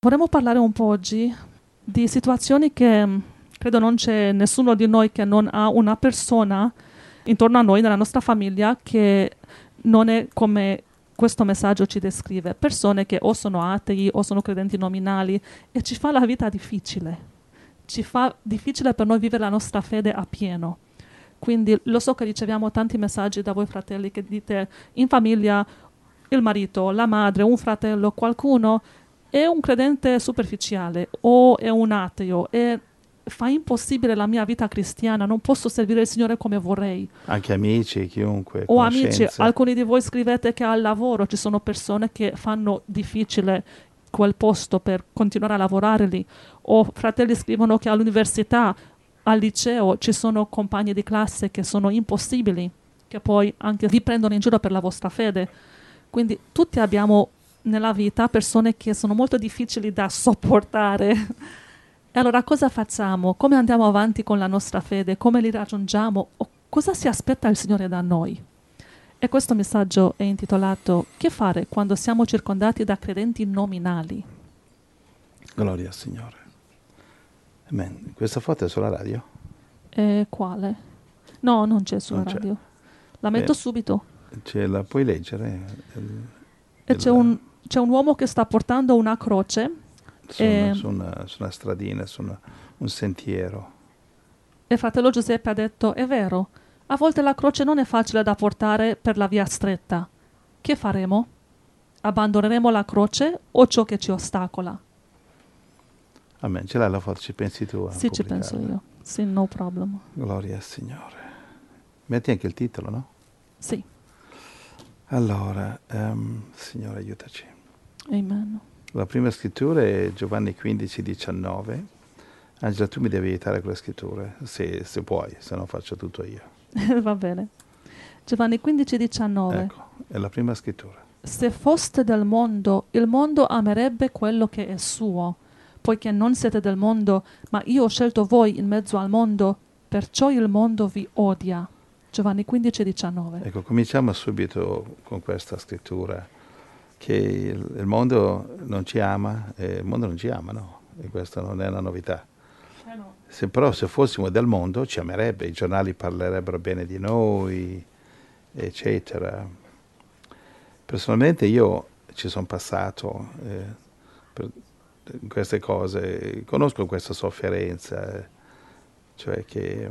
Vorremmo parlare un po' oggi di situazioni che credo non c'è nessuno di noi che non ha una persona intorno a noi, nella nostra famiglia, che non è come questo messaggio ci descrive. Persone che o sono atei o sono credenti nominali, e ci fa la vita difficile. Ci fa difficile per noi vivere la nostra fede a pieno. Quindi lo so che riceviamo tanti messaggi da voi fratelli che dite in famiglia il marito, la madre, un fratello, qualcuno è un credente superficiale o è un ateo e fa impossibile la mia vita cristiana, non posso servire il Signore come vorrei. Anche amici, chiunque, O amici, conoscenze. alcuni di voi scrivete che al lavoro ci sono persone che fanno difficile quel posto per continuare a lavorare lì, o fratelli scrivono che all'università, al liceo ci sono compagni di classe che sono impossibili, che poi anche vi prendono in giro per la vostra fede. Quindi tutti abbiamo nella vita persone che sono molto difficili da sopportare. E allora cosa facciamo? Come andiamo avanti con la nostra fede? Come li raggiungiamo? O cosa si aspetta il Signore da noi? E questo messaggio è intitolato Che fare quando siamo circondati da credenti nominali? Gloria al Signore. Amen. Questa foto è sulla radio? E quale? No, non c'è sulla Non c'è. radio. La metto subito. La puoi leggere? E c'è un uomo che sta portando una croce Su una stradina, un sentiero. e fratello Giuseppe ha detto, è vero, a volte la croce non è facile da portare per la via stretta. Che faremo? Abbandoneremo la croce o ciò che ci ostacola? Amen. Ce l'hai la foto? Ci pensi tu? Sì, ci penso io. Sì, no problem. Gloria al Signore. Metti anche il titolo, no? Sì. Allora, Signore aiutaci. Amen. La prima scrittura è Giovanni 15, 19. Angela, tu mi devi aiutare con le scritture, se puoi, se no faccio tutto io. Va bene. Giovanni 15, 19. Ecco, è la prima scrittura. Se foste del mondo, il mondo amerebbe quello che è suo, poiché non siete del mondo, ma io ho scelto voi in mezzo al mondo, perciò il mondo vi odia. Giovanni 15, 19. Ecco, cominciamo subito con questa scrittura, che il mondo non ci ama, il mondo non ci ama, no? E questa non è una novità. Però se fossimo del mondo ci amerebbe, i giornali parlerebbero bene di noi, eccetera. Personalmente io ci sono passato per queste cose, conosco questa sofferenza, cioè che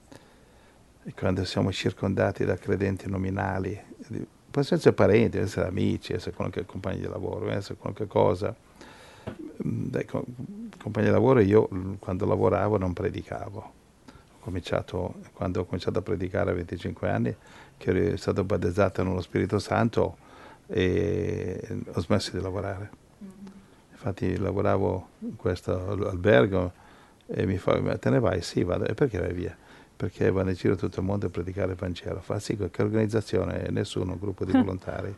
quando siamo circondati da credenti nominali, possono essere parenti, essere amici, essere qualche compagno di lavoro, essere qualche cosa. Compagni di lavoro, io quando lavoravo non predicavo. Quando ho cominciato a predicare a 25 anni, che ero stato battezzato nello Spirito Santo, e ho smesso di lavorare. Infatti lavoravo in questo albergo e mi fa, ma te ne vai? Sì, vado. E perché vai via? Perché vado in giro tutto il mondo a predicare il Vangelo. Fa sì, che organizzazione? Nessuno, un gruppo di volontari.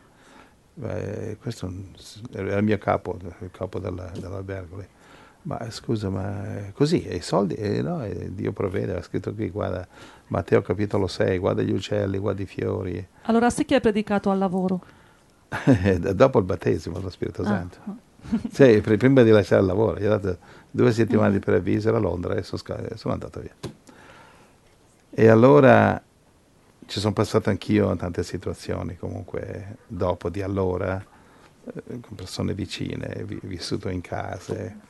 Questo era il mio capo, il capo dell'albergo lì. Ma scusa, ma così, e i soldi? No, Dio provvede, ha scritto qui, guarda, Matteo capitolo 6, guarda gli uccelli, guarda i fiori. Allora sì che hai predicato al lavoro. Dopo il battesimo dello Spirito Santo. Sì, prima di lasciare il lavoro, gli ho dato 2 settimane di preavviso a Londra e sono andato via. E allora ci sono passato anch'io in tante situazioni, comunque, dopo di allora, con persone vicine, vissuto in case,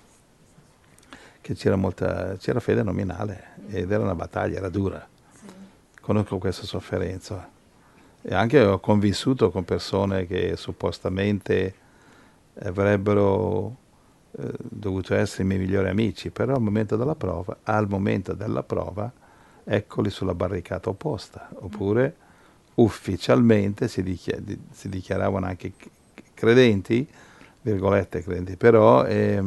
che c'era fede nominale ed era una battaglia, era dura. Sì. Conosco questa sofferenza. E anche ho convissuto con persone che suppostamente avrebbero dovuto essere i miei migliori amici, però al momento della prova, eccoli sulla barricata opposta, oppure ufficialmente si dichiaravano anche credenti, virgolette credenti, però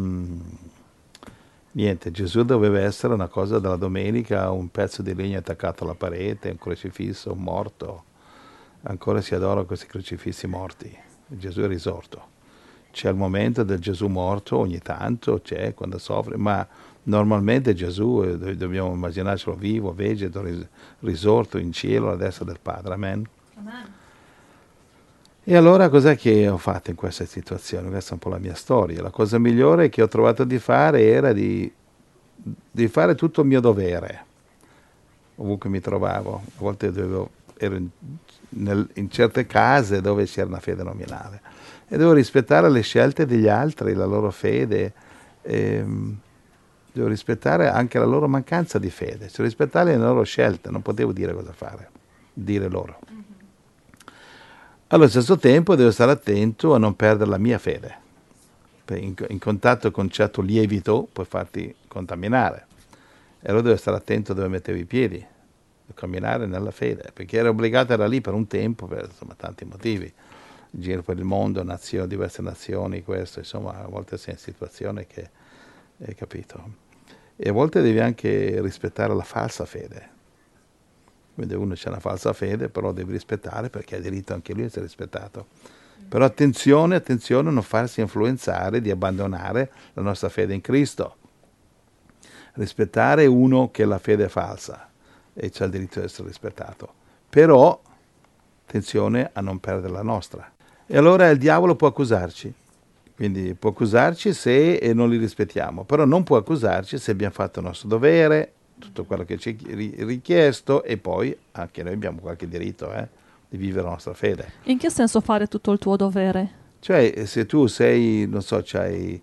niente, Gesù doveva essere una cosa della domenica, un pezzo di legno attaccato alla parete, un crocifisso, un morto. Ancora si adorano questi crocifissi morti. Gesù è risorto. C'è il momento del Gesù morto, ogni tanto c'è quando soffre, ma normalmente Gesù dobbiamo immaginarcelo vivo, vegeto, risorto in cielo alla destra del Padre. Amen. Amen. E allora cos'è che ho fatto in questa situazione? Questa è un po' la mia storia. La cosa migliore che ho trovato di fare era di fare tutto il mio dovere, ovunque mi trovavo. A volte ero in certe case dove c'era una fede nominale e devo rispettare le scelte degli altri, la loro fede, devo rispettare anche la loro mancanza di fede, cioè rispettare le loro scelte, non potevo dire cosa fare, dire loro. Allo stesso tempo devo stare attento a non perdere la mia fede. In contatto con certo lievito puoi farti contaminare. E allora devo stare attento dove mettevo i piedi, camminare nella fede, perché ero obbligato, era lì per un tempo, per insomma, tanti motivi. Giro per il mondo, diverse nazioni, questo, insomma, a volte sei in situazione che hai capito. E a volte devi anche rispettare la falsa fede. Quindi uno c'è una falsa fede, però devi rispettare perché ha diritto anche lui a essere rispettato. Però attenzione a non farsi influenzare di abbandonare la nostra fede in Cristo. Rispettare uno che la fede è falsa e c'ha il diritto di essere rispettato. Però attenzione a non perdere la nostra. E allora il diavolo può accusarci. Quindi può accusarci se non li rispettiamo, però non può accusarci se abbiamo fatto il nostro dovere, tutto quello che ci è richiesto, e poi anche noi abbiamo qualche diritto di vivere la nostra fede. In che senso fare tutto il tuo dovere? Cioè, se tu sei, non so, c'hai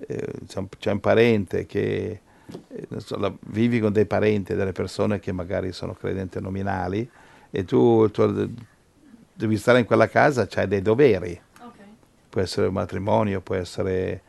un parente che, non so, vivi con dei parenti, delle persone che magari sono credenti nominali, e tu devi stare in quella casa, c'hai dei doveri. Può essere un matrimonio, può essere...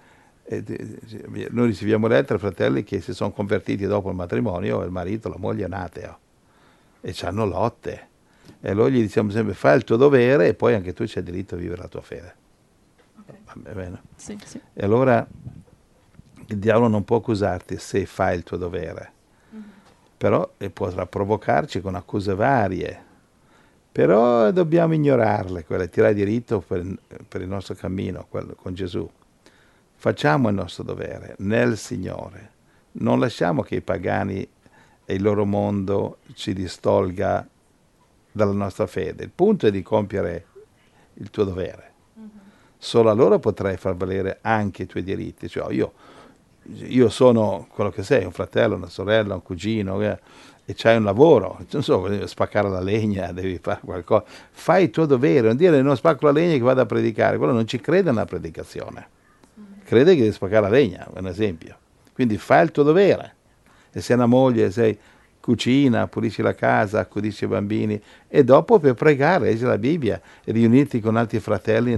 noi riceviamo lettere, fratelli, che si sono convertiti dopo il matrimonio, il marito, la moglie è un ateo, e c'hanno lotte. E allora gli diciamo sempre, fai il tuo dovere e poi anche tu c'hai diritto a vivere la tua fede. Va bene? Sì, sì. E allora il diavolo non può accusarti se fai il tuo dovere, però potrà provocarci con accuse varie. Però dobbiamo ignorarle, quelle, tirare diritto per il nostro cammino, quello con Gesù. Facciamo il nostro dovere nel Signore. Non lasciamo che i pagani e il loro mondo ci distolga dalla nostra fede. Il punto è di compiere il tuo dovere. Solo allora potrai far valere anche i tuoi diritti. Cioè, io sono quello che sei, un fratello, una sorella, un cugino, e c'hai un lavoro, non so, devi spaccare la legna, devi fare qualcosa, fai il tuo dovere, non dire non spacco la legna che vado a predicare, quello non ci crede nella predicazione, crede che devi spaccare la legna, è un esempio, quindi fai il tuo dovere, e se una moglie, sei cucina, pulisci la casa, accudisci i bambini, e dopo per pregare, leggi la Bibbia, e riunirti con altri fratelli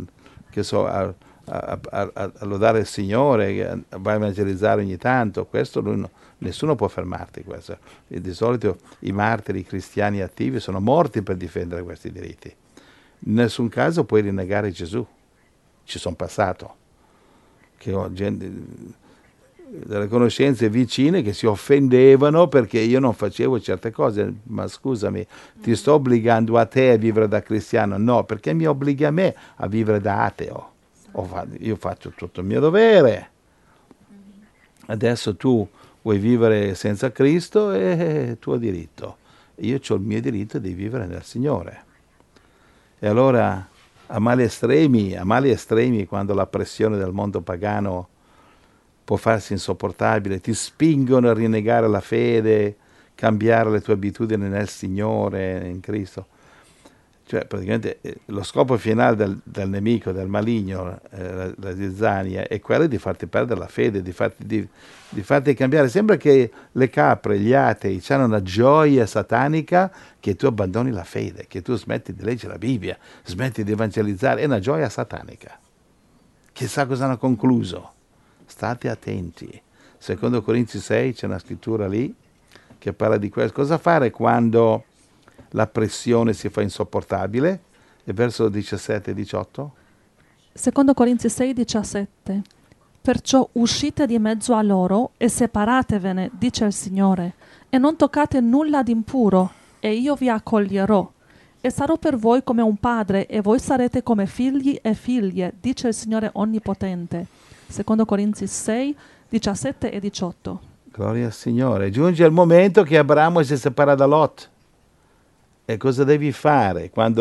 a lodare il Signore, vai a evangelizzare ogni tanto, questo nessuno può fermarti. Questo. E di solito i martiri cristiani attivi sono morti per difendere questi diritti. In nessun caso puoi rinnegare Gesù. Ci sono passato. Che ho delle conoscenze vicine che si offendevano perché io non facevo certe cose. Ma scusami, ti sto obbligando a te a vivere da cristiano? No, perché mi obblighi a me a vivere da ateo. Io faccio tutto il mio dovere. Adesso tu vuoi vivere senza Cristo, è tuo diritto. Io ho il mio diritto di vivere nel Signore. E allora a mali estremi, quando la pressione del mondo pagano può farsi insopportabile, ti spingono a rinnegare la fede, cambiare le tue abitudini nel Signore, in Cristo. Cioè praticamente lo scopo finale del nemico, del maligno, la zizzania, è quello di farti perdere la fede, di farti cambiare. Sembra che le capre, gli atei, hanno una gioia satanica che tu abbandoni la fede, che tu smetti di leggere la Bibbia, smetti di evangelizzare. È una gioia satanica. Chissà cosa hanno concluso. State attenti. Secondo Corinzi 6 c'è una scrittura lì che parla di questo. Cosa fare quando la pressione si fa insopportabile? E verso 17 e 18. Secondo Corinzi 6, 17. Perciò uscite di mezzo a loro e separatevene, dice il Signore, e non toccate nulla d'impuro, e io vi accoglierò. E sarò per voi come un padre, e voi sarete come figli e figlie, dice il Signore Onnipotente. Secondo Corinzi 6, 17 e 18. Gloria al Signore. Giunge il momento che Abramo si separa da Lot. E cosa devi fare quando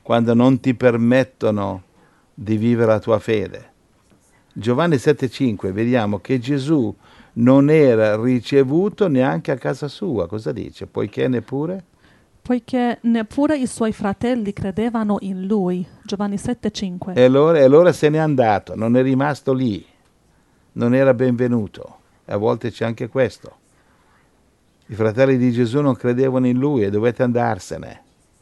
quando non ti permettono di vivere la tua fede. Giovanni 7,5 vediamo che Gesù non era ricevuto neanche a casa sua. Cosa dice? Poiché neppure i suoi fratelli credevano in lui. Giovanni 7,5. E allora se n'è andato, non è rimasto lì, non era benvenuto. E a volte c'è anche questo. I fratelli di Gesù non credevano in lui e dovete andarsene.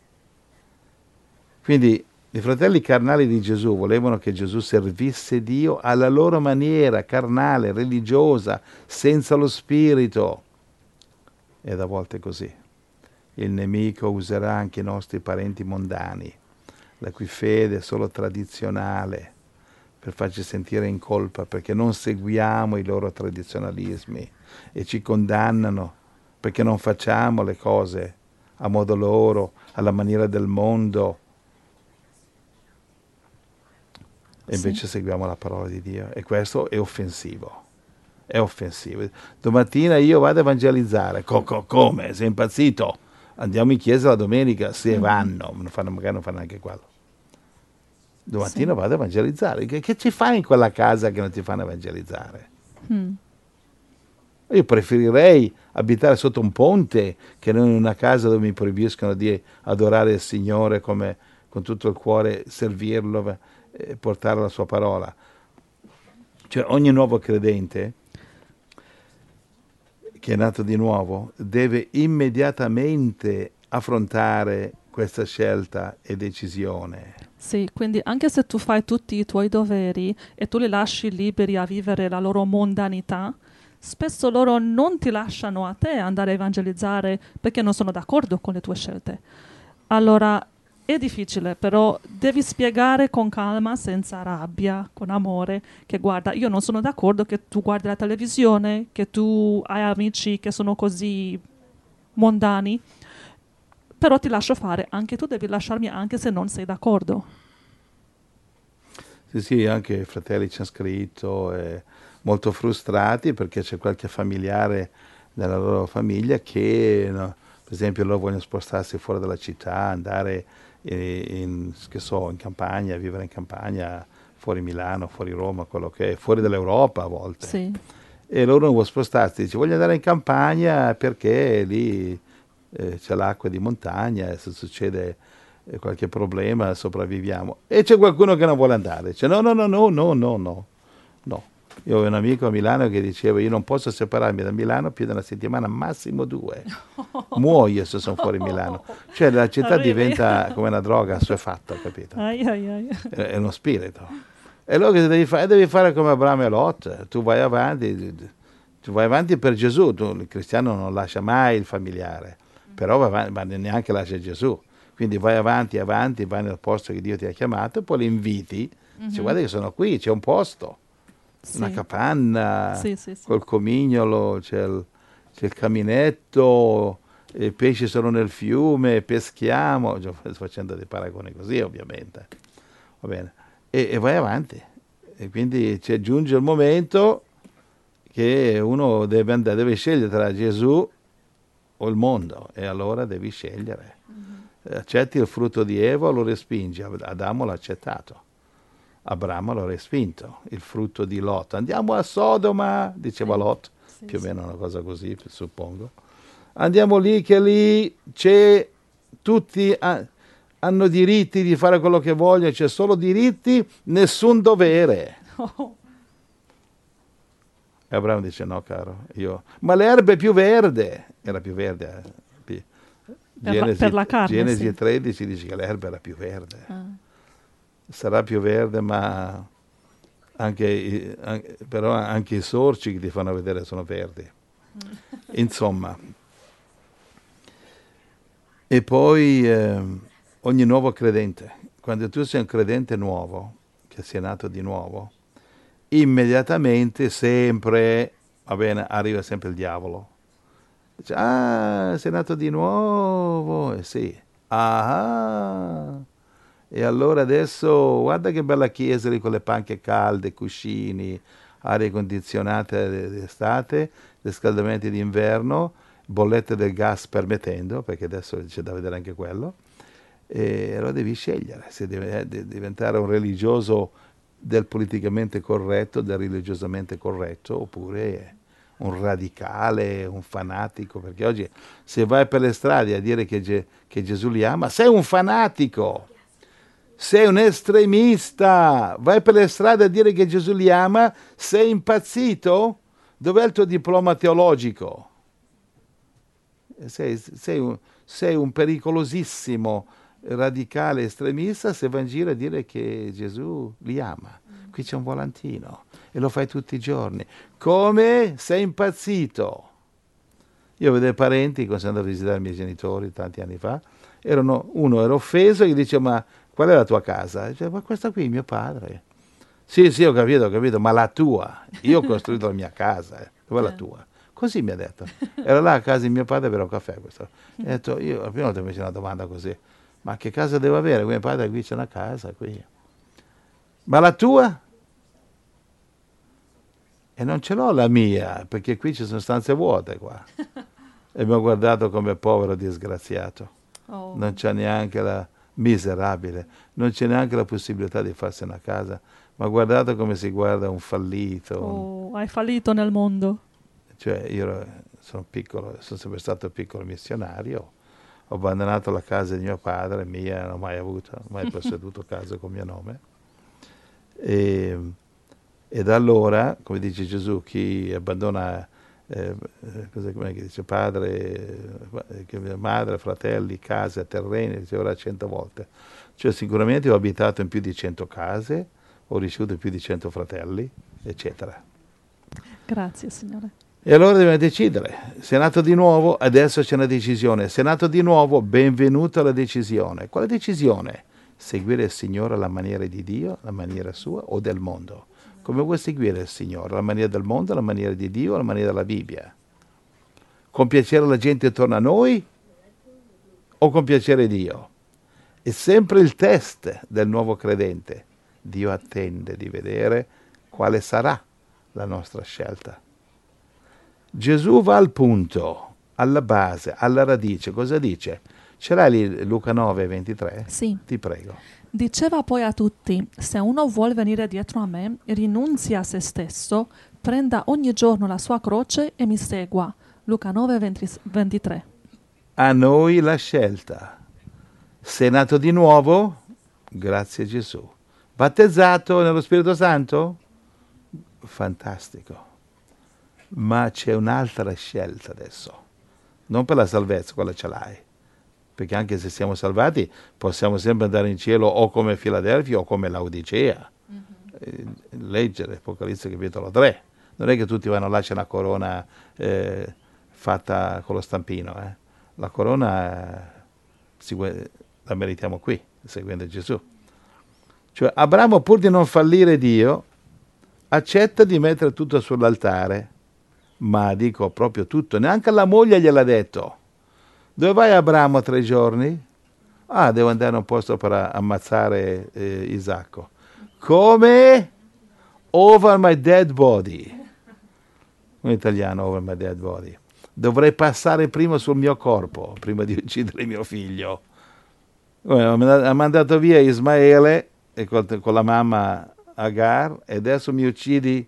Quindi i fratelli carnali di Gesù volevano che Gesù servisse Dio alla loro maniera, carnale, religiosa, senza lo spirito. Ed a volte così. Il nemico userà anche i nostri parenti mondani, la cui fede è solo tradizionale, per farci sentire in colpa, perché non seguiamo i loro tradizionalismi e ci condannano perché non facciamo le cose a modo loro, alla maniera del mondo. E invece seguiamo la parola di Dio. E questo è offensivo. È offensivo. Domattina io vado a evangelizzare. Come? Sei impazzito? Andiamo in chiesa la domenica? Sì, vanno. Magari non fanno neanche quello. Domattina vado a evangelizzare. Che ci fai in quella casa che non ti fanno evangelizzare? Io preferirei abitare sotto un ponte che non in una casa dove mi proibiscono di adorare il Signore come con tutto il cuore, servirlo e portare la sua parola. Cioè ogni nuovo credente che è nato di nuovo deve immediatamente affrontare questa scelta e decisione. Sì, quindi anche se tu fai tutti i tuoi doveri e tu li lasci liberi a vivere la loro mondanità, spesso loro non ti lasciano a te andare a evangelizzare perché non sono d'accordo con le tue scelte. Allora è difficile, però devi spiegare con calma, senza rabbia, con amore, che guarda, io non sono d'accordo che tu guardi la televisione, che tu hai amici che sono così mondani, però ti lascio fare, anche tu devi lasciarmi anche se non sei d'accordo. Sì, anche i fratelli ci hanno scritto, molto frustrati perché c'è qualche familiare nella loro famiglia che, no, per esempio, loro vogliono spostarsi fuori dalla città, andare in campagna, vivere in campagna, fuori Milano, fuori Roma, quello che è, fuori dall'Europa a volte. Sì. E loro non vogliono spostarsi, dice voglio andare in campagna perché lì c'è l'acqua di montagna e se succede qualche problema sopravviviamo. E c'è qualcuno che non vuole andare, dice no. Io ho un amico a Milano che diceva io non posso separarmi da Milano più di una settimana, massimo 2. Muoio se sono fuori Milano. Cioè la città diventa come una droga assuefatta, capito? È uno spirito. E allora che devi fare? Devi fare come Abramo e Lot. Tu vai avanti per Gesù. Il cristiano non lascia mai il familiare, però neanche lascia Gesù. Quindi vai avanti, vai nel posto che Dio ti ha chiamato, poi li inviti. Dici, guarda che sono qui, c'è un posto. Una capanna col comignolo, c'è il caminetto, i pesci sono nel fiume, peschiamo, facendo dei paragoni così ovviamente, va bene, e vai avanti, e quindi ci aggiunge il momento che uno deve scegliere tra Gesù o il mondo, e allora devi scegliere. Accetti il frutto di Eva o lo respingi? Adamo l'ha accettato. Abramo lo ha respinto, il frutto di Lot. Andiamo a Sodoma, diceva Lot, più o meno una cosa così, suppongo. Andiamo lì, che lì c'è, tutti hanno diritti di fare quello che vogliono, c'è solo diritti, nessun dovere. E Abramo dice no, caro, ma l'erba è più verde, era più verde. Per la carne, Genesi 13 dice che l'erba era più verde. Sarà più verde, ma però anche i sorci che ti fanno vedere sono verdi. Insomma. E poi ogni nuovo credente, quando tu sei un credente nuovo, che sei nato di nuovo, immediatamente sempre, va bene, arriva sempre il diavolo. Dice, sei nato di nuovo? Sì. E allora adesso guarda che bella chiesa lì con le panche calde, cuscini, aria condizionata d'estate, riscaldamenti d'inverno, bollette del gas permettendo, perché adesso c'è da vedere anche quello. E allora devi scegliere se diventare un religioso del politicamente corretto, del religiosamente corretto, oppure un radicale, un fanatico, perché oggi se vai per le strade a dire che Gesù li ama, sei un fanatico, sei un estremista, vai per le strade a dire che Gesù li ama, sei impazzito? Dov'è il tuo diploma teologico? Sei un pericolosissimo radicale estremista se vai in giro a dire che Gesù li ama. Qui c'è un volantino e lo fai tutti i giorni. Come? Sei impazzito. Io vedo parenti, quando sono andato a visitare i miei genitori tanti anni fa, uno era offeso e gli dice: ma qual è la tua casa? Dice: ma questa qui è mio padre. Sì, ho capito, ma la tua. Io ho costruito la mia casa, dov'è la tua? Così mi ha detto. Era là a casa di mio padre per un caffè. Questo. E ho detto, io la prima volta mi fece una domanda così: ma che casa devo avere? Mio padre qui c'è una casa, qui. Ma la tua? E non ce l'ho la mia, perché qui ci sono stanze vuote qua. E mi ha guardato come povero disgraziato. Oh. Non c'è neanche miserabile, non c'è neanche la possibilità di farsi una casa. Ma guardate come si guarda un fallito. Oh, hai fallito nel mondo. Cioè, io sono piccolo, sono sempre stato piccolo missionario, ho abbandonato la casa di mio padre, mia, non ho mai avuto, mai posseduto casa con mio nome. E da allora, come dice Gesù, chi abbandona come dice, padre, madre, fratelli, case, terreni, riceverà 100 volte. Cioè sicuramente ho abitato in più di 100 case, ho ricevuto più di 100 fratelli, eccetera. Grazie, Signore. E allora dobbiamo decidere. Sei nato di nuovo, adesso c'è una decisione. Sei nato di nuovo, benvenuto alla decisione. Quale decisione? Seguire il Signore alla maniera di Dio, alla maniera sua o del mondo? Come vuoi seguire il Signore? Alla maniera del mondo, alla maniera di Dio, alla maniera della Bibbia? Compiacere la gente attorno a noi o compiacere Dio? È sempre il test del nuovo credente. Dio attende di vedere quale sarà la nostra scelta. Gesù va al punto, alla base, alla radice. Cosa dice? Ce l'hai lì Luca 9, 23? Sì. Ti prego. Diceva poi a tutti: se uno vuol venire dietro a me, rinunzi a se stesso, prenda ogni giorno la sua croce e mi segua. Luca 9, 23. A noi la scelta. Sei nato di nuovo? Grazie a Gesù. Battezzato nello Spirito Santo? Fantastico. Ma c'è un'altra scelta adesso. Non per la salvezza, quella ce l'hai. Perché anche se siamo salvati possiamo sempre andare in cielo o come Filadelfia o come Laodicea. Leggere Apocalisse capitolo 3. Non è che tutti vanno là, c'è una corona fatta con lo stampino. La corona la meritiamo qui, seguendo Gesù. Cioè Abramo, pur di non fallire Dio, accetta di mettere tutto sull'altare. Ma dico proprio tutto, neanche alla moglie gliel'ha detto. Dove vai Abramo 3 giorni? Ah, devo andare a un posto per ammazzare Isacco. Come? Over my dead body. In italiano, over my dead body. Dovrei passare prima sul mio corpo, prima di uccidere mio figlio. Ha mandato via Ismaele e con la mamma Agar e adesso mi uccidi.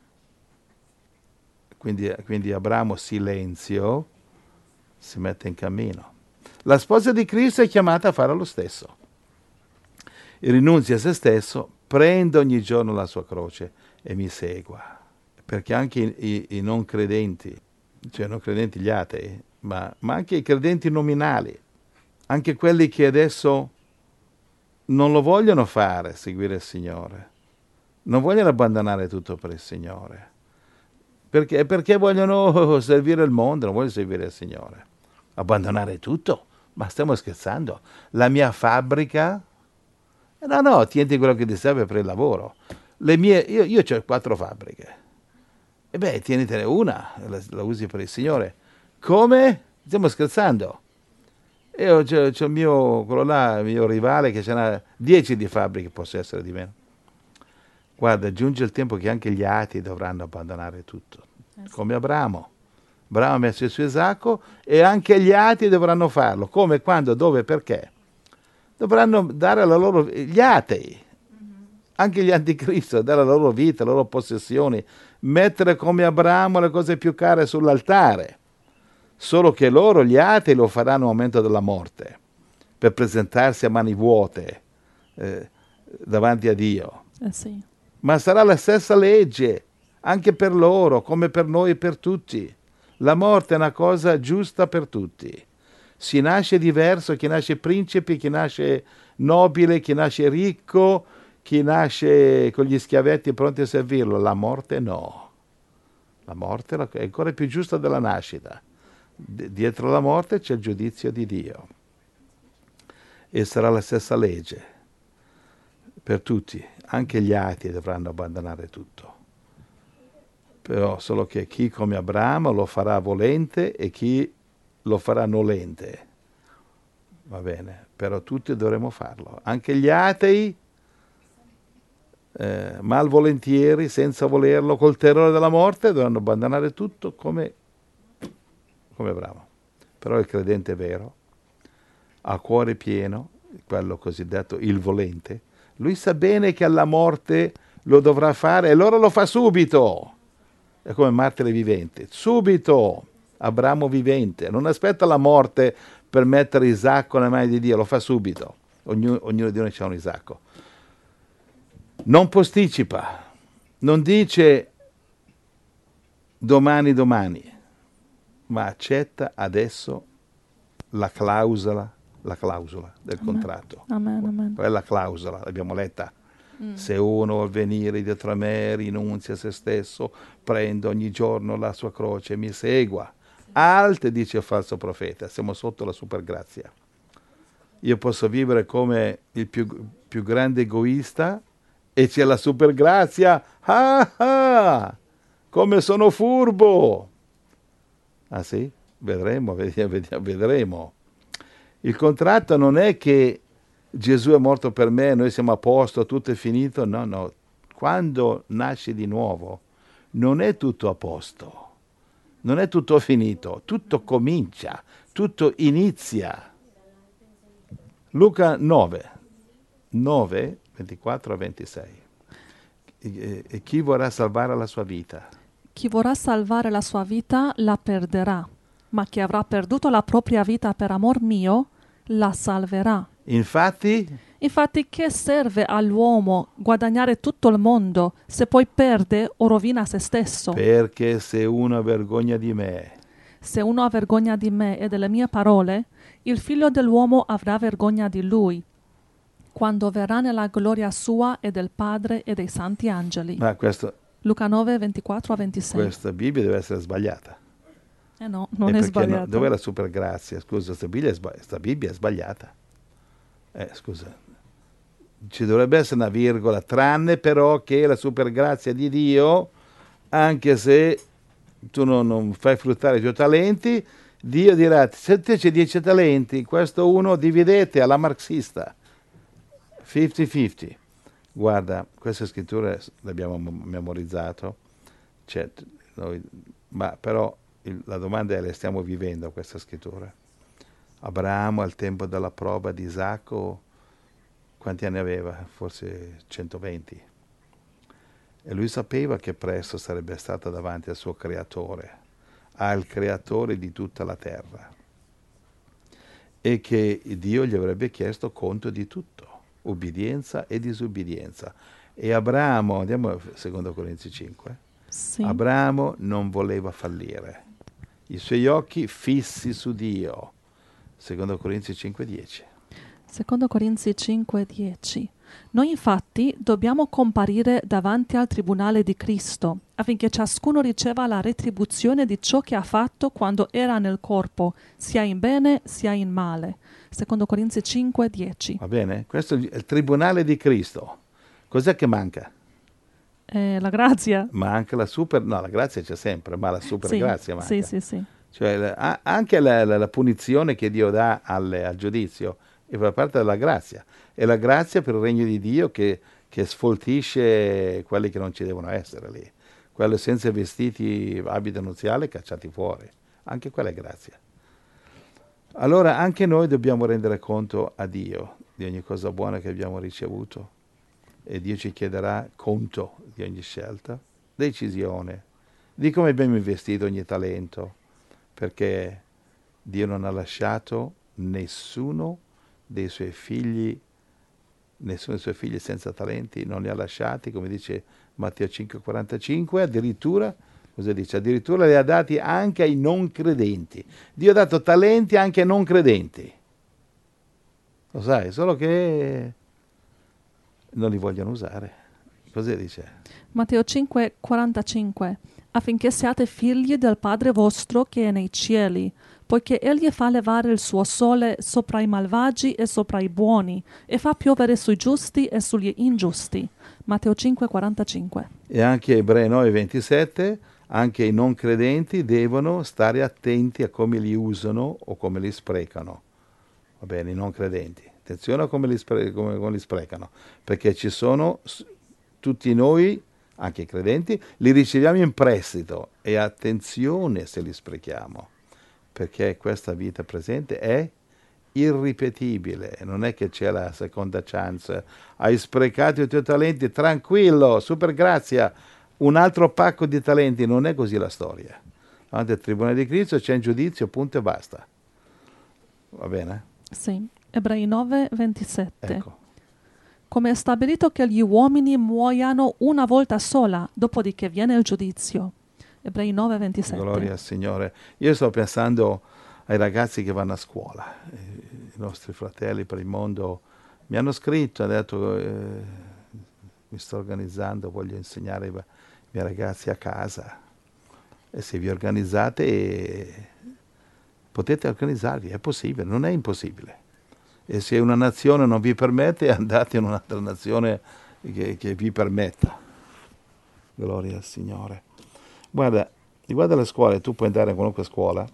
Quindi Abramo, silenzio, si mette in cammino. La sposa di Cristo è chiamata a fare lo stesso. Rinunzia a se stesso, prende ogni giorno la sua croce e mi segua. Perché anche i non credenti, cioè non credenti gli atei, ma anche i credenti nominali, anche quelli che adesso non lo vogliono fare, seguire il Signore, non vogliono abbandonare tutto per il Signore. Perché vogliono servire il mondo, non vogliono servire il Signore. Abbandonare tutto? Ma stiamo scherzando? La mia fabbrica? No, tienti quello che ti serve per il lavoro. Io ho 4 fabbriche. E beh, tienitene una, la usi per il Signore. Come? Stiamo scherzando? Io c'ho il mio rivale che ce n'ha 10 di fabbriche, posso essere di meno. Guarda, giunge il tempo che anche gli atei dovranno abbandonare tutto, come Abramo. Abramo ha messo il suo Isacco e anche gli atei dovranno farlo. Come, quando, dove, perché? dovranno dare la loro, gli atei, anche gli anticristo, dare la loro vita, le loro possessioni, mettere come Abramo le cose più care sull'altare. Solo che loro, gli atei, lo faranno al momento della morte, per presentarsi a mani vuote davanti a Dio. Sì. Ma sarà la stessa legge anche per loro, come per noi e per tutti. La morte è una cosa giusta per tutti. Si nasce diverso, chi nasce principe, chi nasce nobile, chi nasce ricco, chi nasce con gli schiavetti pronti a servirlo. La morte no. La morte è ancora più giusta della nascita. Dietro la morte c'è il giudizio di Dio. E sarà la stessa legge per tutti. Anche gli atei dovranno abbandonare tutto. Però solo che chi come Abramo lo farà volente e chi lo farà nolente. Va bene, però tutti dovremo farlo. Anche gli atei, malvolentieri, senza volerlo, col terrore della morte, dovranno abbandonare tutto come Abramo. Però il credente vero, a cuore pieno, quello cosiddetto il volente, lui sa bene che alla morte lo dovrà fare e allora lo fa subito. È come martire vivente, subito. Abramo vivente, non aspetta la morte per mettere Isacco nelle mani di Dio, lo fa subito. Ognuno di noi c'ha un Isacco. Non posticipa, non dice domani, ma accetta adesso la clausola del contratto. Amen. Qual è la clausola? L'abbiamo letta. Se uno vuol venire dietro a me, rinunzia a se stesso, prende ogni giorno la sua croce e mi segua. Alt, dice il falso profeta, siamo sotto la supergrazia. Io posso vivere come il più grande egoista e c'è la supergrazia. Come sono furbo! Ah sì? Vedremo. Il contratto non è che Gesù è morto per me, noi siamo a posto, tutto è finito. No. Quando nasci di nuovo non è tutto a posto, non è tutto finito, tutto comincia, tutto inizia. Luca 9, 24 a 26. E chi vorrà salvare la sua vita? Chi vorrà salvare la sua vita la perderà, ma chi avrà perduto la propria vita per amor mio la salverà. Infatti, che serve all'uomo guadagnare tutto il mondo se poi perde o rovina se stesso? Perché se uno ha vergogna di me e delle mie parole, il figlio dell'uomo avrà vergogna di lui, quando verrà nella gloria sua e del Padre e dei santi angeli. Ma Luca 9, 24 a 26. Questa Bibbia deve essere sbagliata. No, non è sbagliata. Dov'è la supergrazia? Scusa, questa Bibbia è sbagliata. Scusa. Ci dovrebbe essere una virgola, tranne però che la supergrazia di Dio, anche se tu non fai fruttare i tuoi talenti, Dio dirà, se te c'è 10 talenti, questo uno dividete alla marxista, 50-50. Guarda, queste scritture le abbiamo memorizzato, ma però la domanda è, le stiamo vivendo queste scritture? Abramo al tempo della prova di Isacco, quanti anni aveva? Forse 120. E lui sapeva che presto sarebbe stato davanti al suo creatore, al creatore di tutta la terra, e che Dio gli avrebbe chiesto conto di tutto, ubbidienza e disubbidienza. E Abramo, andiamo a 2 Corinzi 5, sì. Abramo non voleva fallire, i suoi occhi fissi su Dio. 2 Corinzi 5:10. 2 Corinzi 5:10. Noi infatti dobbiamo comparire davanti al tribunale di Cristo, affinché ciascuno riceva la retribuzione di ciò che ha fatto quando era nel corpo, sia in bene sia in male. 2 Corinzi 5:10. Va bene? Questo è il tribunale di Cristo. Cos'è che manca? La grazia. Manca la la grazia c'è sempre, ma la supergrazia manca. Sì. Cioè, anche la punizione che Dio dà al giudizio è per parte della grazia. È la grazia per il regno di Dio che sfoltisce quelli che non ci devono essere lì. Quelli senza vestiti, abito nuziale, cacciati fuori. Anche quella è grazia. Allora anche noi dobbiamo rendere conto a Dio di ogni cosa buona che abbiamo ricevuto e Dio ci chiederà conto di ogni scelta, decisione, di come abbiamo investito ogni talento, perché Dio non ha lasciato nessuno dei suoi figli senza talenti, non li ha lasciati, come dice Matteo 5,45, addirittura, cosa dice? Addirittura li ha dati anche ai non credenti. Dio ha dato talenti anche ai non credenti. Lo sai, solo che non li vogliono usare. Cosa dice? Matteo 5,45 affinché siate figli del Padre vostro che è nei cieli, poiché egli fa levare il suo sole sopra i malvagi e sopra i buoni, e fa piovere sui giusti e sugli ingiusti. Matteo 5,45. E anche Ebrei 9,27, anche i non credenti devono stare attenti a come li usano o come li sprecano. Va bene, i non credenti. Attenzione a come li sprecano, perché ci sono tutti noi, anche i credenti, li riceviamo in prestito e attenzione se li sprechiamo, perché questa vita presente è irripetibile, non è che c'è la seconda chance. Hai sprecato i tuoi talenti, tranquillo, super grazia, un altro pacco di talenti, non è così la storia. Davanti al tribunale di Cristo c'è un giudizio, punto e basta. Va bene? Sì, Ebrei 9,27. Ecco. Come è stabilito che gli uomini muoiano una volta sola, dopodiché viene il giudizio. Ebrei 9,27. Gloria al Signore. Io sto pensando ai ragazzi che vanno a scuola, i nostri fratelli per il mondo mi hanno scritto, hanno detto mi sto organizzando, voglio insegnare i miei ragazzi a casa, e se vi organizzate potete organizzarvi, è possibile, non è impossibile. E se una nazione non vi permette, andate in un'altra nazione che vi permetta. Gloria al Signore. Guarda le scuole, tu puoi andare in qualunque scuola,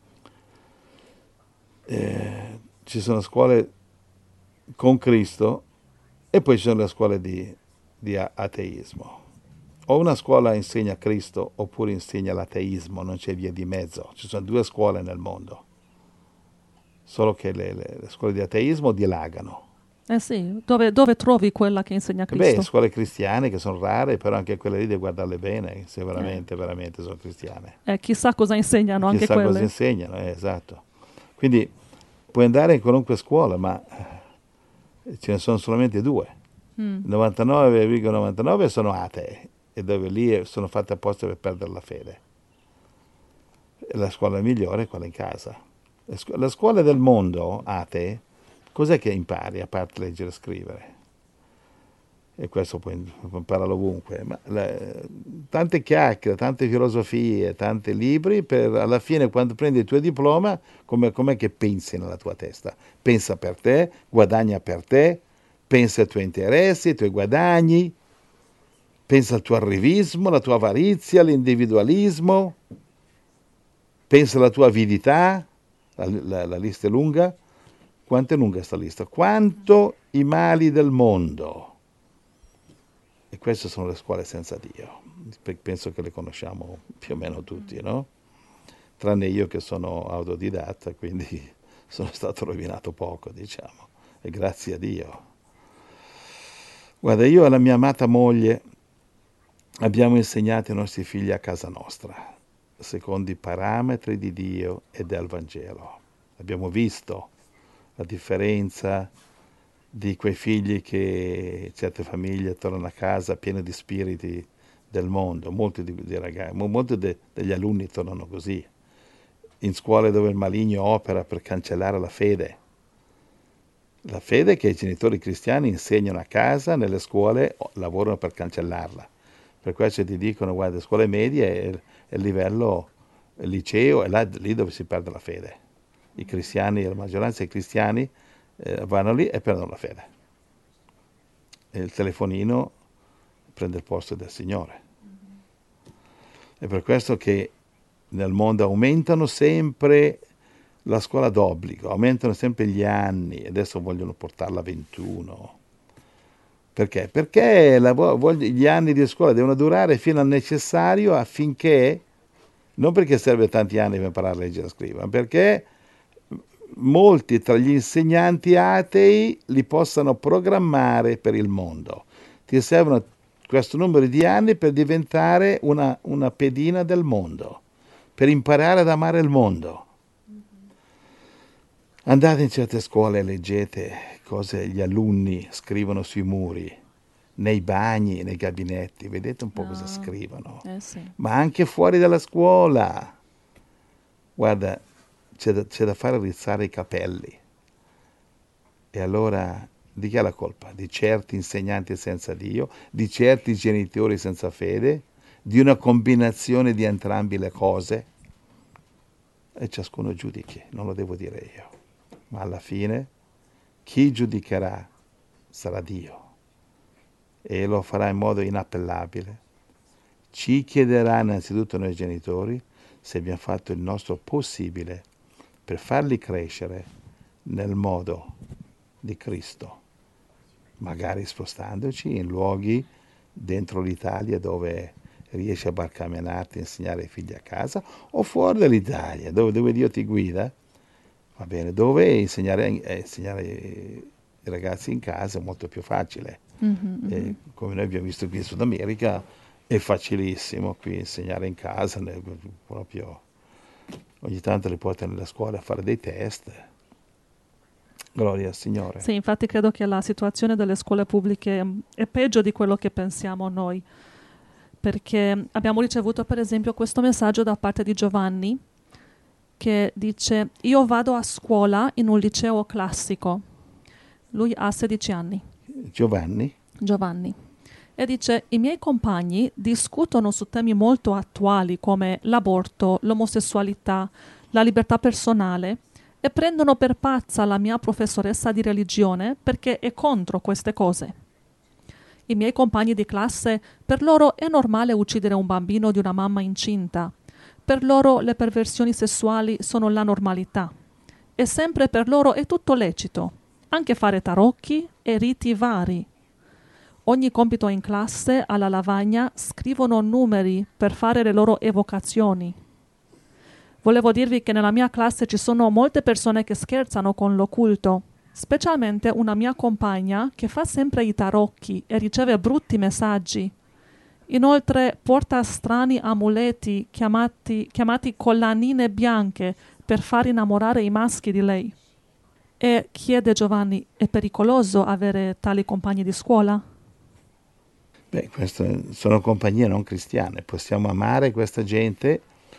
ci sono scuole con Cristo e poi ci sono le scuole di ateismo. O una scuola insegna Cristo oppure insegna l'ateismo, non c'è via di mezzo. Ci sono due scuole nel mondo, solo che le scuole di ateismo dilagano. Sì, dove trovi quella che insegna Cristo? Beh, scuole cristiane che sono rare, però anche quelle lì devi guardarle bene, se veramente sono cristiane. Chissà cosa insegnano anche quelle. Chissà cosa insegnano, esatto. Quindi puoi andare in qualunque scuola, ma ce ne sono solamente due. 99,99 sono atee, e dove lì sono fatte apposta per perdere la fede. E la scuola migliore è quella in casa. Le scuole del mondo atee, cos'è che impari a parte leggere e scrivere? E questo puoi imparare ovunque. Ma tante chiacchiere, tante filosofie, tanti libri, per alla fine quando prendi il tuo diploma, com'è che pensi nella tua testa? Pensa per te, guadagna per te, pensa ai tuoi interessi, ai tuoi guadagni, pensa al tuo arrivismo, alla tua avarizia, all'individualismo, pensa alla tua avidità, la lista è lunga. Quanto è lunga questa lista? Quanto i mali del mondo. E queste sono le scuole senza Dio. Penso che le conosciamo più o meno tutti, no? Tranne io che sono autodidatta, quindi sono stato rovinato poco, diciamo. E grazie a Dio. Guarda, io e la mia amata moglie abbiamo insegnato ai nostri figli a casa nostra, secondo i parametri di Dio e del Vangelo. Abbiamo visto la differenza di quei figli che certe famiglie tornano a casa piene di spiriti del mondo. Molti degli alunni tornano così, in scuole dove il maligno opera per cancellare la fede. La fede che i genitori cristiani insegnano a casa, nelle scuole lavorano per cancellarla. Per questo ti dicono, guarda, scuole medie è il livello, il liceo, è lì dove si perde la fede. I cristiani, la maggioranza dei cristiani vanno lì e perdono la fede. E il telefonino prende il posto del Signore. È per questo che nel mondo aumentano sempre la scuola d'obbligo, aumentano sempre gli anni, adesso vogliono portarla a 21. Perché? Perché gli anni di scuola devono durare fino al necessario affinché, non perché serve tanti anni per imparare a leggere e scrivere, ma perché molti tra gli insegnanti atei li possano programmare per il mondo. Ti servono questo numero di anni per diventare una pedina del mondo, per imparare ad amare il mondo. Andate in certe scuole e leggete cosa gli alunni scrivono sui muri, nei bagni, nei gabinetti, vedete un po' cosa scrivono. Sì. Ma anche fuori dalla scuola. Guarda, c'è da fare rizzare i capelli. E allora di chi è la colpa? Di certi insegnanti senza Dio, di certi genitori senza fede, di una combinazione di entrambi le cose? E ciascuno giudichi, non lo devo dire io. Ma alla fine chi giudicherà sarà Dio e lo farà in modo inappellabile. Ci chiederà innanzitutto noi genitori se abbiamo fatto il nostro possibile per farli crescere nel modo di Cristo, magari spostandoci in luoghi dentro l'Italia dove riesci a barcamenarti e insegnare ai figli a casa, o fuori dall'Italia, dove Dio ti guida, va bene, dove insegnare i ragazzi in casa è molto più facile. Come noi abbiamo visto qui in Sud America, è facilissimo qui insegnare in casa, proprio ogni tanto li portano nelle scuole a fare dei test. Gloria al Signore. Sì, infatti credo che la situazione delle scuole pubbliche è peggio di quello che pensiamo noi, perché abbiamo ricevuto per esempio questo messaggio da parte di Giovanni che dice: io vado a scuola in un liceo classico. Lui ha 16 anni. Giovanni. E dice: i miei compagni discutono su temi molto attuali come l'aborto, l'omosessualità, la libertà personale e prendono per pazza la mia professoressa di religione perché è contro queste cose. I miei compagni di classe, per loro è normale uccidere un bambino di una mamma incinta. Per loro le perversioni sessuali sono la normalità. E sempre per loro è tutto lecito, anche fare tarocchi e riti vari. Ogni compito in classe, alla lavagna, scrivono numeri per fare le loro evocazioni. Volevo dirvi che nella mia classe ci sono molte persone che scherzano con l'occulto, specialmente una mia compagna che fa sempre i tarocchi e riceve brutti messaggi. Inoltre porta strani amuleti chiamati collanine bianche per far innamorare i maschi di lei. E chiede Giovanni: è pericoloso avere tali compagni di scuola? Beh, queste sono compagnie non cristiane, possiamo amare questa gente,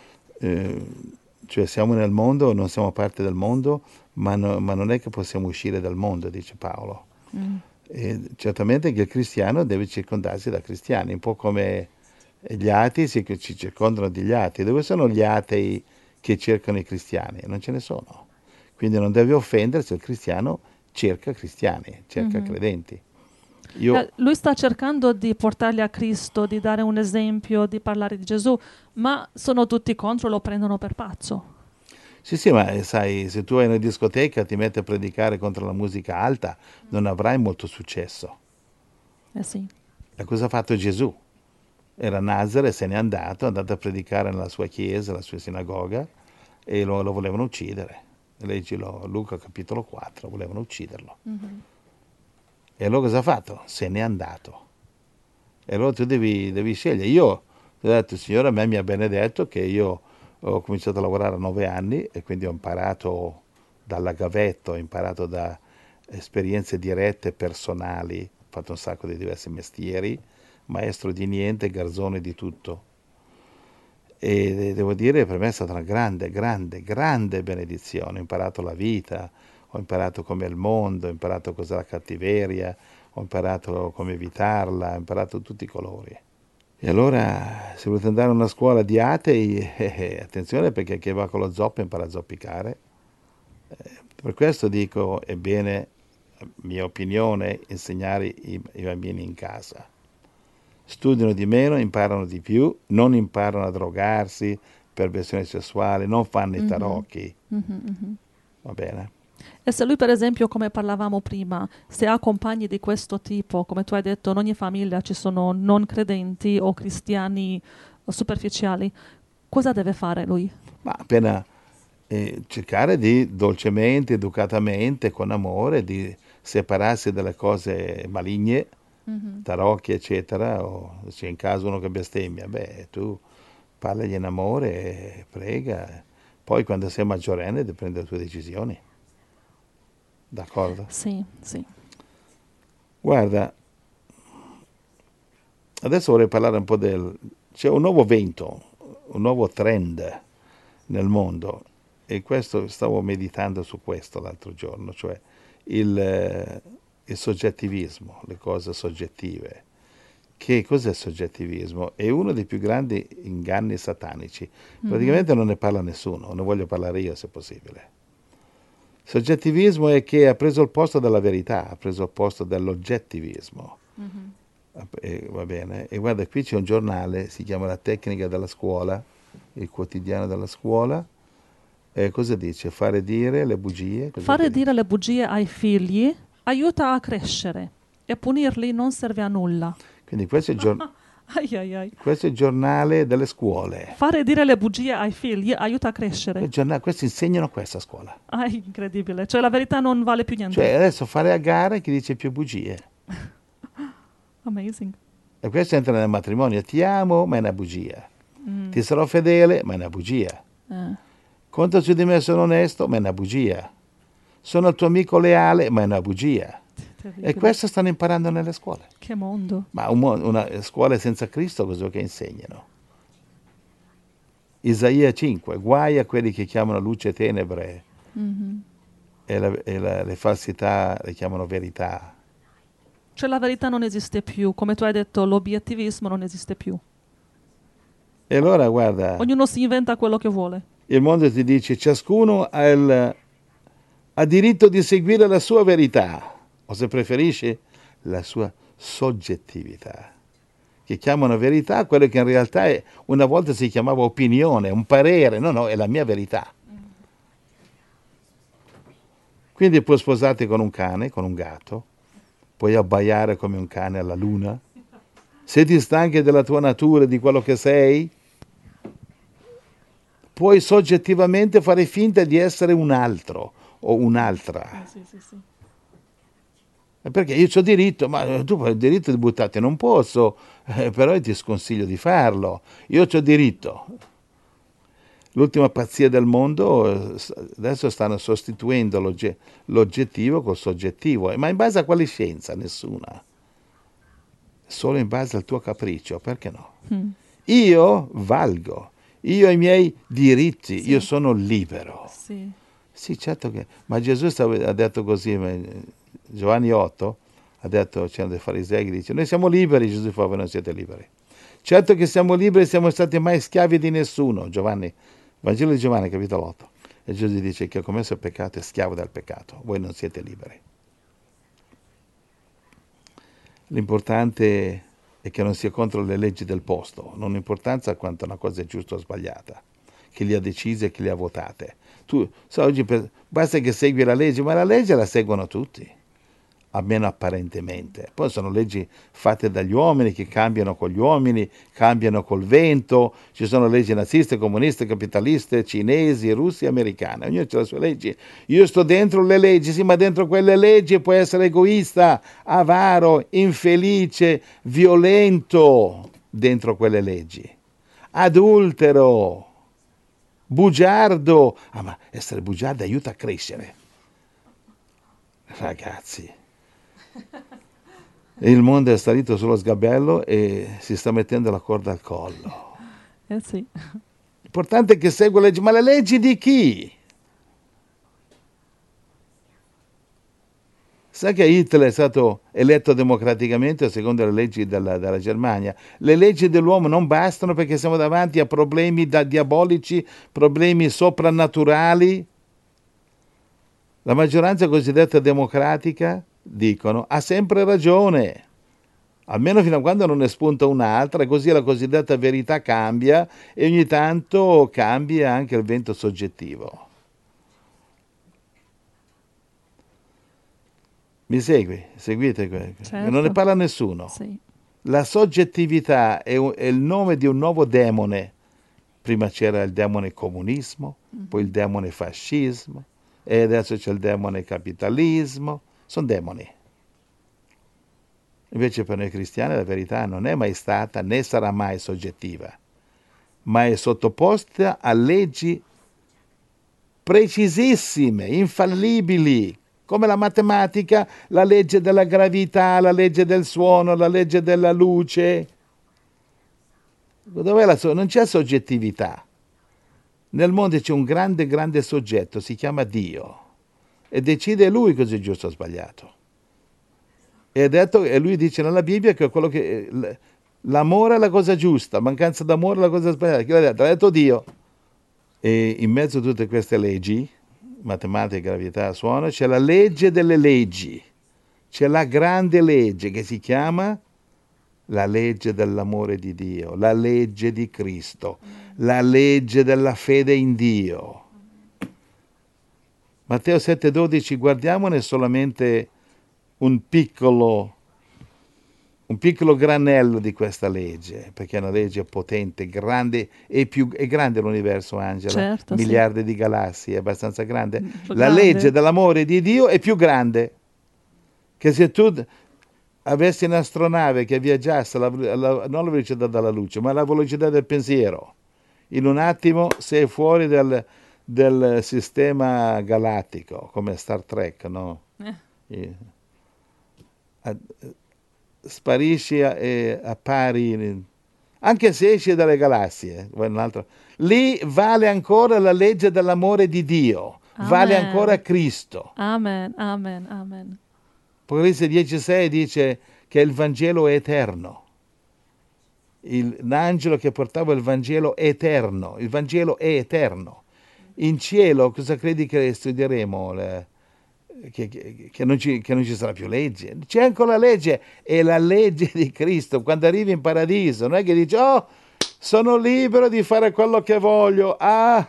cioè siamo nel mondo, non siamo parte del mondo, ma non è che possiamo uscire dal mondo, dice Paolo. E certamente che il cristiano deve circondarsi da cristiani, un po' come gli atei ci circondano degli atei. Dove sono gli atei che cercano i cristiani? Non ce ne sono. Quindi non deve offendersi, il cristiano cerca cristiani, cerca credenti. Lui sta cercando di portarli a Cristo, di dare un esempio, di parlare di Gesù, ma sono tutti contro, lo prendono per pazzo. Sì, ma sai, se tu hai una discoteca e ti metti a predicare contro la musica alta, non avrai molto successo. Sì. E cosa ha fatto Gesù? Era a Nazareth, se n'è andato a predicare nella sua chiesa, nella sua sinagoga, e lo volevano uccidere. Leggilo, Luca capitolo 4, volevano ucciderlo. E allora cosa ha fatto? Se n'è andato. E allora tu devi scegliere. Io ti ho detto: il Signore a me mi ha benedetto, che io ho cominciato a lavorare a 9 anni e quindi ho imparato dalla gavetta, ho imparato da esperienze dirette, personali, ho fatto un sacco di diversi mestieri, maestro di niente, garzone di tutto. E devo dire, per me è stata una grande, grande, grande benedizione. Ho imparato la vita, ho imparato com'è il mondo, ho imparato cos'è la cattiveria, ho imparato come evitarla, ho imparato tutti i colori. E allora, se volete andare a una scuola di atei, attenzione, perché chi va con lo zoppo impara a zoppicare. Per questo dico, è bene, mia opinione, insegnare i bambini in casa. Studiano di meno, imparano di più, non imparano a drogarsi, perversione sessuale, non fanno i tarocchi. Va bene? E se lui, per esempio, come parlavamo prima, se ha compagni di questo tipo, come tu hai detto, in ogni famiglia ci sono non credenti o cristiani superficiali, cosa deve fare lui? Ma appena e cercare di dolcemente, educatamente, con amore, di separarsi dalle cose maligne, tarocchi, eccetera, o se c'è in caso uno che bestemmia, beh, tu parlagli in amore e prega. Poi quando sei maggiorenne devi prendere le tue decisioni. D'accordo? Sì, sì. Guarda, adesso vorrei parlare un po' c'è un nuovo vento, un nuovo trend nel mondo, e questo stavo meditando su questo l'altro giorno, cioè il soggettivismo, le cose soggettive. Che cos'è il soggettivismo? È uno dei più grandi inganni satanici. Praticamente non ne parla nessuno, ne voglio parlare io se possibile. Soggettivismo è che ha preso il posto della verità, ha preso il posto dell'oggettivismo. Va bene? E guarda, qui c'è un giornale, si chiama La Tecnica della Scuola, il quotidiano della scuola. Cosa dice? Fare dire le bugie? Fare dire le bugie ai figli aiuta a crescere e punirli non serve a nulla. Quindi questo è Ai. questo è il giornale delle scuole. Fare dire le bugie ai figli aiuta a crescere. Questi insegnano questa a scuola. Incredibile. Cioè la verità non vale più niente. Cioè adesso fare a gara chi dice più bugie. Amazing. E questo entra nel matrimonio. Ti amo, ma è una bugia. Ti sarò fedele, ma è una bugia. Conta su di me, sono onesto, ma è una bugia. Sono il tuo amico leale, ma è una bugia. Terribile. E questo stanno imparando nelle scuole. Che mondo. Ma una scuola senza Cristo cosa che insegnano? Isaia 5, guai a quelli che chiamano luce tenebre e le falsità le chiamano verità. Cioè la verità non esiste più, come tu hai detto, l'obiettivismo non esiste più. E allora guarda, Ognuno si inventa quello che vuole. il mondo ti dice ciascuno ha diritto di seguire la sua verità, o se preferisci la sua soggettività, che chiamano verità quello che in realtà una volta si chiamava opinione, un parere. No, è la mia verità. Quindi puoi sposarti con un cane, con un gatto, puoi abbaiare come un cane alla luna. Se ti stanchi della tua natura, di quello che sei, puoi soggettivamente fare finta di essere un altro o un'altra. Sì. Perché io ho diritto, ma tu hai il diritto di buttarti, non posso, però io ti sconsiglio di farlo. Io ho diritto. L'ultima pazzia del mondo, adesso stanno sostituendo l'oggettivo col soggettivo. Ma in base a quale scienza? Nessuna. Solo in base al tuo capriccio, perché no? Io valgo, io ho i miei diritti, io sono libero. Sì, certo che... Ma Gesù ha detto così, Giovanni 8, ha detto, c'erano dei farisei che dice, noi siamo liberi, Gesù fa, voi non siete liberi. Certo che siamo liberi, siamo stati mai schiavi di nessuno, Vangelo di Giovanni, capitolo 8. E Gesù dice che ha commesso il peccato è schiavo del peccato, voi non siete liberi. L'importante è che non sia contro le leggi del posto, non ha importanza quanto una cosa è giusta o sbagliata, chi le ha decise e chi le ha votate. Tu, oggi basta che segui la legge, ma la legge la seguono tutti, almeno apparentemente. Poi sono leggi fatte dagli uomini che cambiano con gli uomini, cambiano col vento. Ci sono leggi naziste, comuniste, capitaliste, cinesi, russi, americane. Ognuno ha le sue leggi. Io sto dentro le leggi, sì, ma dentro quelle leggi puoi essere egoista, avaro, infelice, violento dentro quelle leggi. Adultero, bugiardo. Ma essere bugiardo aiuta a crescere. Ragazzi. Il mondo è salito sullo sgabello e si sta mettendo la corda al collo. Sì. L'importante è che segua le leggi, ma le leggi di chi? Sai che Hitler è stato eletto democraticamente secondo le leggi della Germania? Le leggi dell'uomo non bastano perché siamo davanti a problemi diabolici, problemi soprannaturali. La maggioranza cosiddetta democratica, dicono, ha sempre ragione, almeno fino a quando non ne spunta un'altra, e così la cosiddetta verità cambia e ogni tanto cambia anche il vento soggettivo. Mi segui? Seguite? Certo. Non ne parla nessuno. Sì. La soggettività è il nome di un nuovo demone. Prima c'era il demone comunismo, poi il demone fascismo, e adesso c'è il demone capitalismo, sono demoni. Invece per noi cristiani la verità non è mai stata né sarà mai soggettiva, ma è sottoposta a leggi precisissime, infallibili, come la matematica, la legge della gravità, la legge del suono, la legge della luce. Non c'è soggettività. Nel mondo c'è un grande, grande soggetto, si chiama Dio, e decide lui cosa è giusto o sbagliato. E lui dice nella Bibbia che l'amore è la cosa giusta, mancanza d'amore è la cosa sbagliata. Chi l'ha detto? L'ha detto Dio. E in mezzo a tutte queste leggi, matematica, gravità, suono, c'è la legge delle leggi, c'è la grande legge che si chiama la legge dell'amore di Dio, la legge di Cristo, la legge della fede in Dio. Matteo 7,12, guardiamone solamente un piccolo granello di questa legge, perché è una legge potente, grande, è grande l'universo, Angela, certo, miliardi di galassie, è abbastanza grande. La grande. Legge dell'amore di Dio è più grande, che se tu avessi un'astronave che viaggiasse non la velocità della luce, ma la velocità del pensiero, in un attimo sei fuori del sistema galattico, come Star Trek, no? Sparisci e appari, anche se esci dalle galassie, lì vale ancora la legge dell'amore di Dio, Amen. Vale ancora Cristo. Amen, amen, amen. Apocalisse 10,6 dice che il Vangelo è eterno. L'angelo che portava il Vangelo è eterno, il Vangelo è eterno. In cielo cosa credi che studieremo? Che non ci sarà più legge. C'è ancora la legge, è la legge di Cristo. Quando arrivi in paradiso non è che dici oh, sono libero di fare quello che voglio,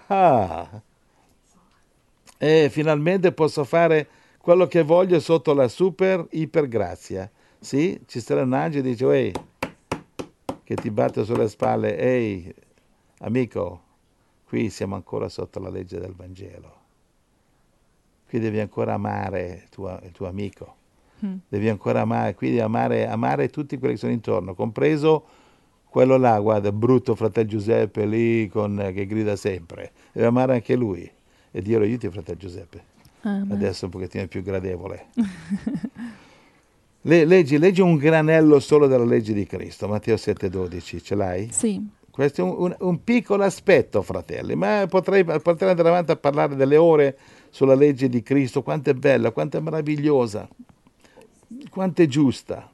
e finalmente posso fare quello che voglio sotto la super iper grazia. Sì, ci sarà un angelo che dice ehi, che ti batte sulle spalle, ehi amico, qui siamo ancora sotto la legge del Vangelo. Qui devi ancora amare il tuo amico, devi ancora amare, qui devi amare tutti quelli che sono intorno, compreso quello là, guarda, brutto fratello Giuseppe lì che grida sempre, devi amare anche lui, e Dio lo aiuti fratello Giuseppe. Amen. Adesso un pochettino più gradevole. Leggi un granello solo della legge di Cristo, Matteo 7,12, ce l'hai? Sì. Questo è un piccolo aspetto, fratelli, ma potrei andare avanti a parlare delle ore sulla legge di Cristo, quanto è bella, quanto è meravigliosa, quanto è giusta.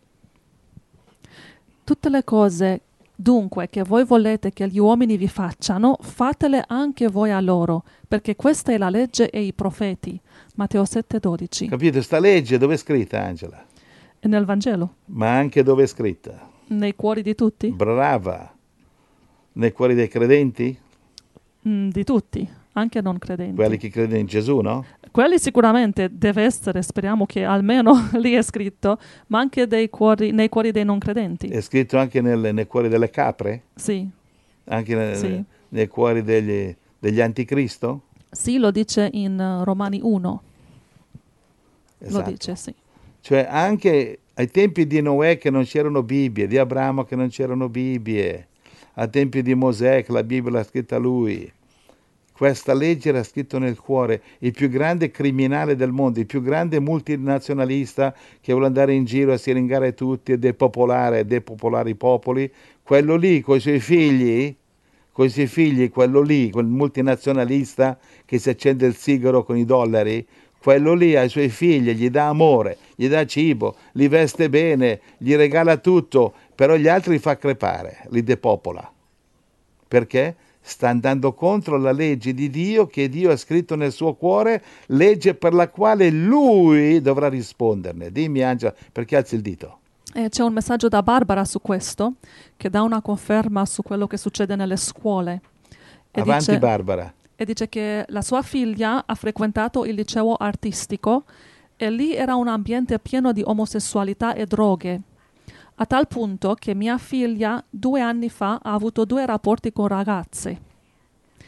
Tutte le cose, dunque, che voi volete che gli uomini vi facciano, fatele anche voi a loro, perché questa è la legge e i profeti. Matteo 7,12. Capito? Sta legge dove è scritta, Angela? Nel Vangelo. Ma anche dove è scritta? Nei cuori di tutti? Brava! Nei cuori dei credenti? Di tutti, anche non credenti. Quelli che credono in Gesù, no? Quelli sicuramente deve essere, speriamo che almeno lì è scritto, ma anche nei cuori dei non credenti. È scritto anche nei cuori delle capre? Sì. Anche sì. nei cuori degli anticristo? Sì, lo dice in Romani 1. Esatto. Lo dice, sì. Cioè anche ai tempi di Noè che non c'erano Bibbie, di Abramo che non c'erano Bibbie, ai tempi di Mosè che la Bibbia l'ha scritta lui. Questa legge era scritta nel cuore. Il più grande criminale del mondo, il più grande multinazionalista che vuole andare in giro a siringare tutti e depopolare i popoli, quello lì con i suoi figli, quello lì, quel multinazionalista che si accende il sigaro con i dollari, quello lì ai suoi figli gli dà amore, gli dà cibo, li veste bene, gli regala tutto, però gli altri li fa crepare, li depopola. Perché? Sta andando contro la legge di Dio che Dio ha scritto nel suo cuore, legge per la quale lui dovrà risponderne. Dimmi Angela, perché alzi il dito? C'è un messaggio da Barbara su questo, che dà una conferma su quello che succede nelle scuole. Avanti Barbara. E dice che la sua figlia ha frequentato il liceo artistico e lì era un ambiente pieno di omosessualità e droghe. A tal punto che mia figlia 2 anni fa ha avuto 2 rapporti con ragazze.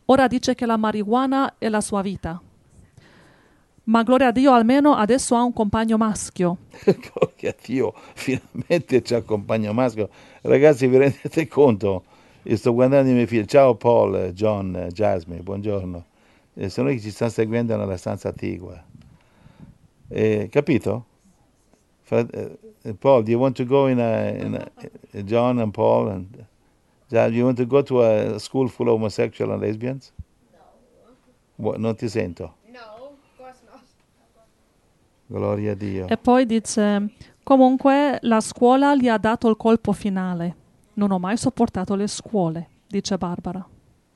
Ora dice che la marijuana è la sua vita. Ma gloria a Dio, almeno adesso ha un compagno maschio. Gloria a Dio, finalmente c'è un compagno maschio. Ragazzi, vi rendete conto? Io sto guardando i miei figli. Ciao Paul, John, Jasmine, buongiorno. Sono che ci stanno seguendo nella stanza attigua. Capito? Paul, do you want to go John and Paul and do you want to go to a school full of homosexual and lesbians? No. Non ti sento. Gloria a Dio. E poi dice, comunque la scuola gli ha dato il colpo finale. Non ho mai sopportato le scuole, dice Barbara.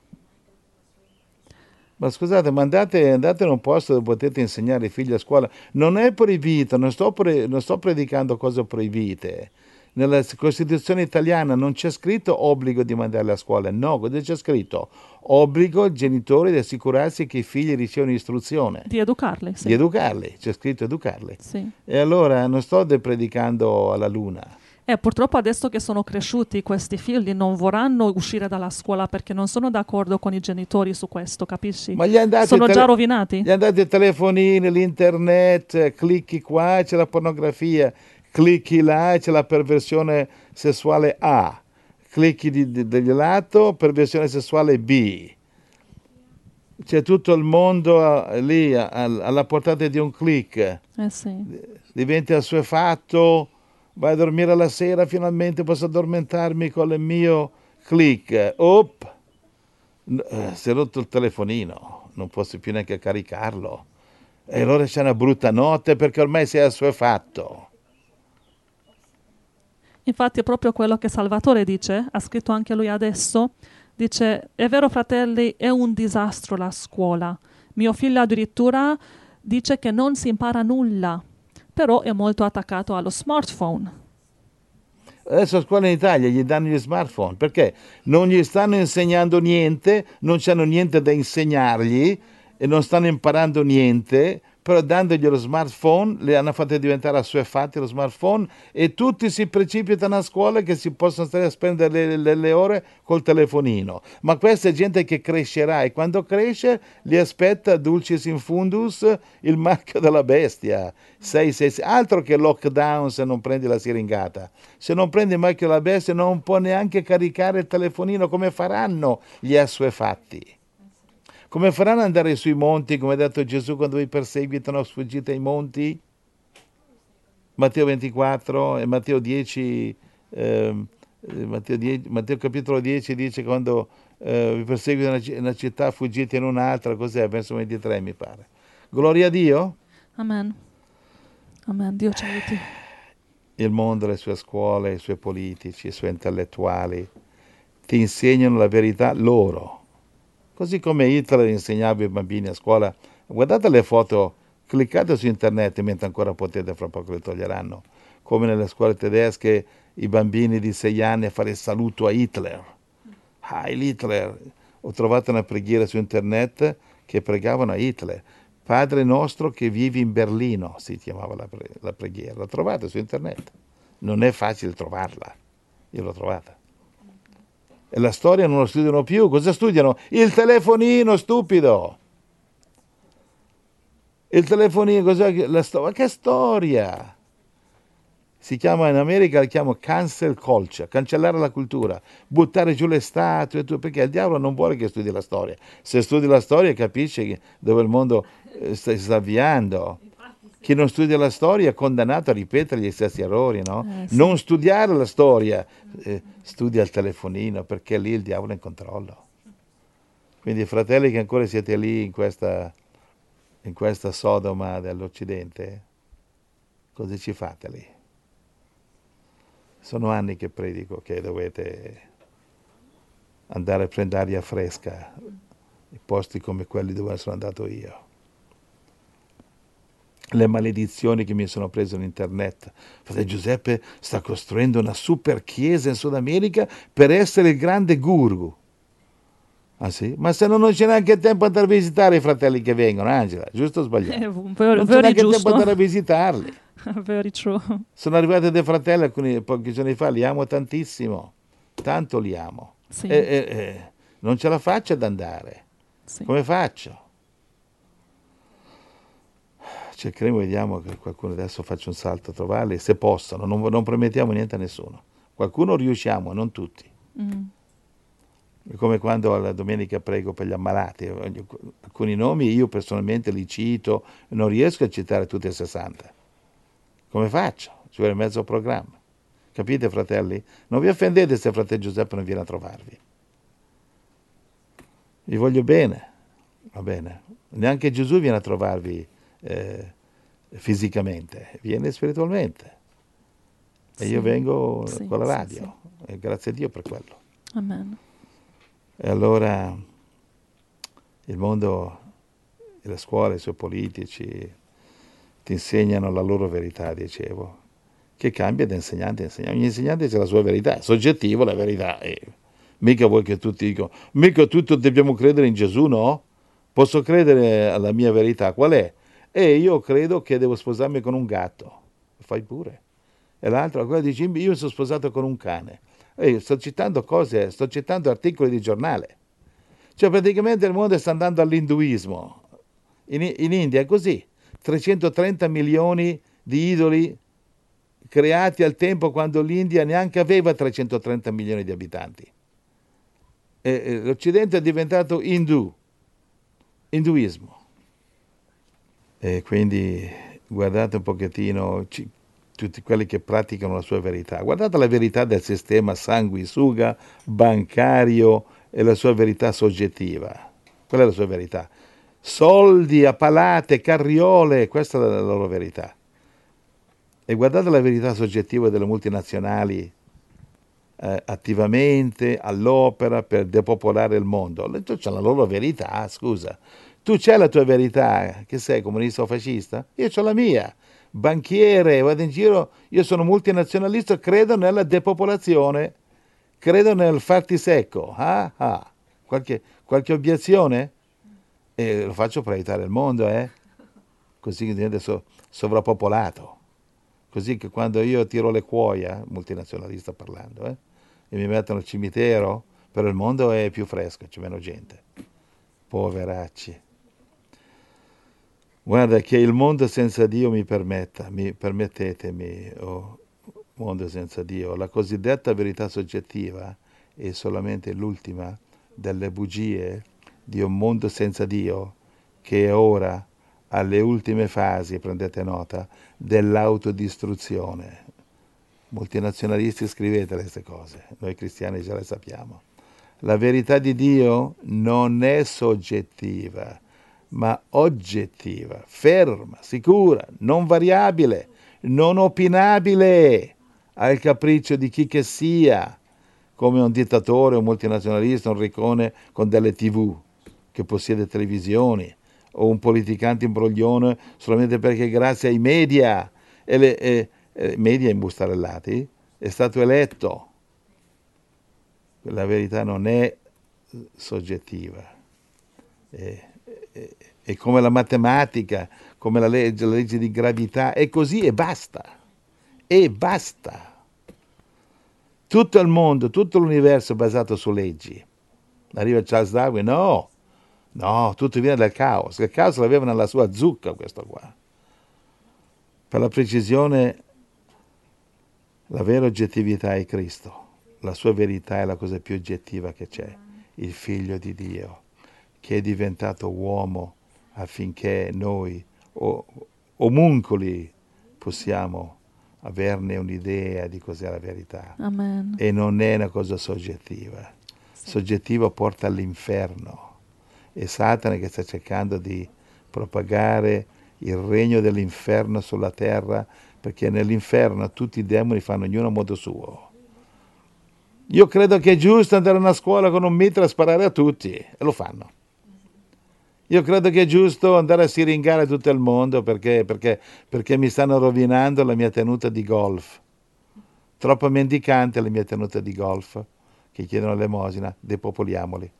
Ma scusate, ma andate in un posto dove potete insegnare i figli a scuola. Non è proibito, non sto predicando cose proibite. Nella Costituzione italiana non c'è scritto obbligo di mandarli a scuola. No, cosa c'è scritto? Obbligo ai genitori di assicurarsi che i figli ricevano istruzione. Di educarli, sì. Di educarli, c'è scritto educarli. Sì. E allora non sto predicando alla luna. E purtroppo adesso che sono cresciuti questi figli non vorranno uscire dalla scuola perché non sono d'accordo con i genitori su questo, capisci? Ma sono già rovinati. Gli hanno dato i telefonini, l'internet, clicchi qua, c'è la pornografia, clicchi là, c'è la perversione sessuale A, clicchi degli lato, perversione sessuale B. C'è tutto il mondo lì alla portata di un click. Sì. Diventi assuefatto. Vai a dormire la sera, finalmente posso addormentarmi con il mio click. Si è rotto il telefonino, non posso più neanche caricarlo. E allora c'è una brutta notte perché ormai sei assuefatto. Infatti è proprio quello che Salvatore dice, ha scritto anche lui adesso, dice, è vero fratelli, è un disastro la scuola. Mio figlio addirittura dice che non si impara nulla. Però è molto attaccato allo smartphone. Adesso a scuola in Italia gli danno gli smartphone perché non gli stanno insegnando niente, non c'hanno niente da insegnargli e non stanno imparando niente, però dandogli lo smartphone le hanno fatte diventare assuefatti lo smartphone e tutti si precipitano a scuola che si possono stare a spendere le ore col telefonino. Ma questa è gente che crescerà e quando cresce li aspetta dulcis in fundus il marchio della bestia. 6, altro che lockdown se non prendi la siringata. Se non prendi il marchio della bestia non può neanche caricare il telefonino. Come faranno gli assuefatti? Come faranno ad andare sui monti, come ha detto Gesù quando vi perseguitano, sfuggite ai monti? Matteo 24 e Matteo 10, Matteo capitolo 10 dice quando vi perseguitano in una città, fuggite in un'altra, cos'è? Verso 23 mi pare. Gloria a Dio. Amen. Amen. Dio ci aiuti. Il mondo, le sue scuole, i suoi politici, i suoi intellettuali ti insegnano la verità loro. Così come Hitler insegnava ai bambini a scuola, guardate le foto, cliccate su internet mentre ancora potete, fra poco le toglieranno, come nelle scuole tedesche i bambini di 6 anni a fare il saluto a Hitler. Heil Hitler! Ho trovato una preghiera su internet che pregavano a Hitler. Padre nostro che vivi in Berlino, si chiamava la preghiera. La trovate su internet. Non è facile trovarla. Io l'ho trovata. E la storia non lo studiano più. Cosa studiano? Il telefonino, stupido! Il telefonino, cos'è? Che storia? Si chiama in America, la chiamo cancel culture, cancellare la cultura, buttare giù le statue e tutto, perché il diavolo non vuole che studi la storia. Se studi la storia capisci dove il mondo si sta avviando. Chi non studia la storia è condannato a ripetere gli stessi errori, no? Sì. Non studiare la storia, studia il telefonino, perché lì il diavolo è in controllo. Quindi fratelli che ancora siete lì in questa Sodoma dell'Occidente, cosa ci fate lì? Sono anni che predico che dovete andare a prendere aria fresca in posti come quelli dove sono andato io. Le maledizioni che mi sono preso in internet. Fratello Giuseppe sta costruendo una super chiesa in Sud America per essere il grande guru. Ah sì? Ma se non c'è neanche tempo andare a visitare i fratelli che vengono, Angela, giusto o sbagliato? Non c'è neanche tempo andare a visitarli. Very true. Sono arrivati dei fratelli pochi giorni fa, li amo tantissimo, tanto li amo. Sì. Non ce la faccio ad andare. Sì. Come faccio? Cercheremo, vediamo che qualcuno adesso faccia un salto a trovarli, se possono, non promettiamo niente a nessuno. Qualcuno riusciamo, non tutti. Mm. È come quando alla domenica prego per gli ammalati, alcuni nomi io personalmente li cito, non riesco a citare tutti e 60. Come faccio? Ci vuole mezzo programma. Capite, fratelli? Non vi offendete se fratello Giuseppe non viene a trovarvi. Vi voglio bene, va bene. Neanche Gesù viene a trovarvi fisicamente, viene spiritualmente. E Sì. io vengo Sì, con la sì, radio, sì. e grazie a Dio per quello. Amen. E allora il mondo, e le scuole, i suoi politici ti insegnano la loro verità, dicevo, che cambia da insegnante a insegnante. Ogni insegnante ha la sua verità, è soggettivo la verità. Mica vuoi che tutti dicono, mica tutti dobbiamo credere in Gesù, no? Posso credere alla mia verità, qual è? E io credo che devo sposarmi con un gatto, fai pure. E l'altro ancora dice, io mi sono sposato con un cane. E sto citando cose, sto citando articoli di giornale. Cioè praticamente il mondo sta andando all'induismo. In India è così. 330 milioni di idoli creati al tempo quando l'India neanche aveva 330 milioni di abitanti. E l'Occidente è diventato induismo. E quindi guardate un pochettino tutti quelli che praticano la sua verità. Guardate la verità del sistema sanguisuga, bancario e la sua verità soggettiva. Quella è la sua verità. Soldi a palate, carriole, questa è la loro verità. E guardate la verità soggettiva delle multinazionali attivamente all'opera per depopolare il mondo. C'è la loro verità, scusa. Tu c'hai la tua verità, che sei comunista o fascista? Io ho la mia. Banchiere, vado in giro, io sono multinazionalista, credo nella depopolazione, credo nel farti secco. Ah, ah. Qualche obiezione? E lo faccio per aiutare il mondo, così che diventa sovrappopolato. Così che quando io tiro le cuoia, multinazionalista parlando, e mi mettono al cimitero, però il mondo è più fresco, c'è meno gente. Poveracci. Guarda che il mondo senza Dio permettetemi, oh, mondo senza Dio, la cosiddetta verità soggettiva è solamente l'ultima delle bugie di un mondo senza Dio che è ora alle ultime fasi, prendete nota, dell'autodistruzione. Multinazionalisti, scrivete queste cose, noi cristiani già le sappiamo. La verità di Dio non è soggettiva, ma oggettiva, ferma, sicura, non variabile, non opinabile al capriccio di chi che sia, come un dittatore, un multinazionalista, un riccone con delle TV, che possiede televisioni, o un politicante imbroglione solamente perché grazie ai media e media imbustarellati è stato eletto. La verità non è soggettiva, è come la matematica, come la legge di gravità, è così e basta, e basta. Tutto il mondo, tutto l'universo è basato su leggi. Arriva Charles Darwin, no, tutto viene dal caos. Il caos l'aveva nella sua zucca questo qua. Per la precisione, la vera oggettività è Cristo. La sua verità è la cosa più oggettiva che c'è. Il Figlio di Dio, che è diventato uomo affinché noi, omuncoli, possiamo averne un'idea di cos'è la verità. Amen. E non è una cosa soggettiva. Soggettiva porta all'inferno. E Satana che sta cercando di propagare il regno dell'inferno sulla terra, perché nell'inferno tutti i demoni fanno ognuno a modo suo. Io credo che è giusto andare a una scuola con un mitra a sparare a tutti, e lo fanno. Io credo che è giusto andare a siringare tutto il mondo perché mi stanno rovinando la mia tenuta di golf. Troppo mendicante la mia tenuta di golf, che chiedono l'elemosina, depopoliamoli.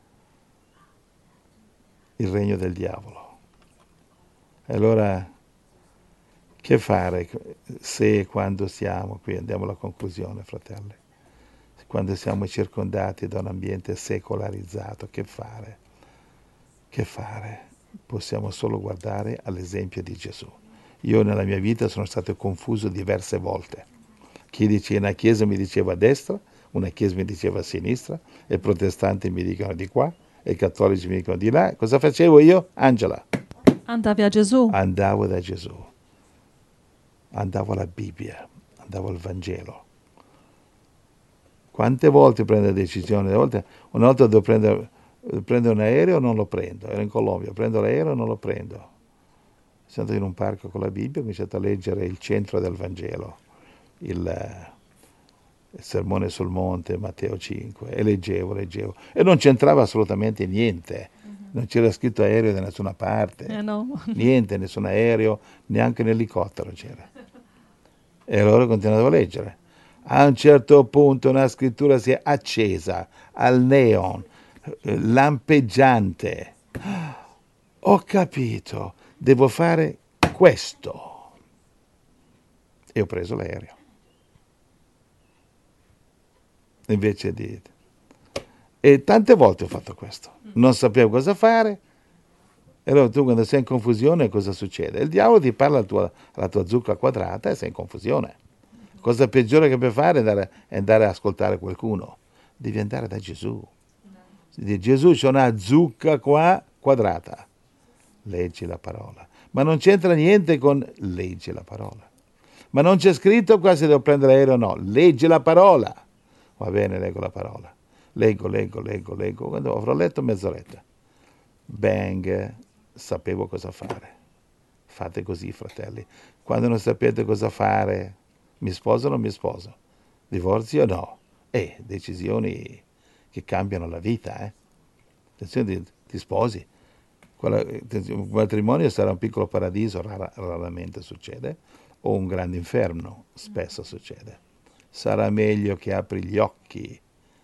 Il regno del diavolo. E allora, che fare se e quando siamo, qui andiamo alla conclusione, fratelli, quando siamo circondati da un ambiente secolarizzato, che fare? Che fare? Possiamo solo guardare all'esempio di Gesù. Io nella mia vita sono stato confuso diverse volte. Chi dice una chiesa mi diceva a destra, una chiesa mi diceva a sinistra, e i protestanti mi dicono di qua, e i cattolici mi dicono di là. Cosa facevo io? Angela. Andavi a Gesù. Andavo da Gesù. Andavo alla Bibbia, andavo al Vangelo. Quante volte prendo decisioni? Una volta devo prendere un aereo, non lo prendo. Ero in Colombia, prendo l'aereo, non lo prendo. Sono andato in un parco con la Bibbia, ho cominciato a leggere il centro del Vangelo, il Sermone sul Monte, Matteo 5, e leggevo. E non c'entrava assolutamente niente. Non c'era scritto aereo da nessuna parte. No. Niente, nessun aereo, neanche un elicottero c'era. E allora continuavo a leggere. A un certo punto una scrittura si è accesa al neon, lampeggiante. Ho capito, devo fare questo. E ho preso l'aereo. Invece di... E tante volte ho fatto questo. Non sapevo cosa fare. E allora tu quando sei in confusione cosa succede? Il diavolo ti parla alla tua zucca quadrata e sei in confusione. Cosa peggiore che puoi fare è andare ad ascoltare qualcuno. Devi andare da Gesù. Di Gesù c'è una zucca qua quadrata. Leggi la parola. Ma non c'entra niente con leggi la parola. Ma non c'è scritto qua se devo prendere l'aereo o no. Leggi la parola. Va bene, leggo la parola. Leggo. Quando avrò letto mezz'oretta. Bang, sapevo cosa fare. Fate così, fratelli. Quando non sapete cosa fare, mi sposo o non mi sposo? Divorzio o no? Decisioni che cambiano la vita. Attenzione, ti sposi. Un matrimonio sarà un piccolo paradiso, raramente succede, o un grande inferno, spesso succede. Sarà meglio che apri gli occhi.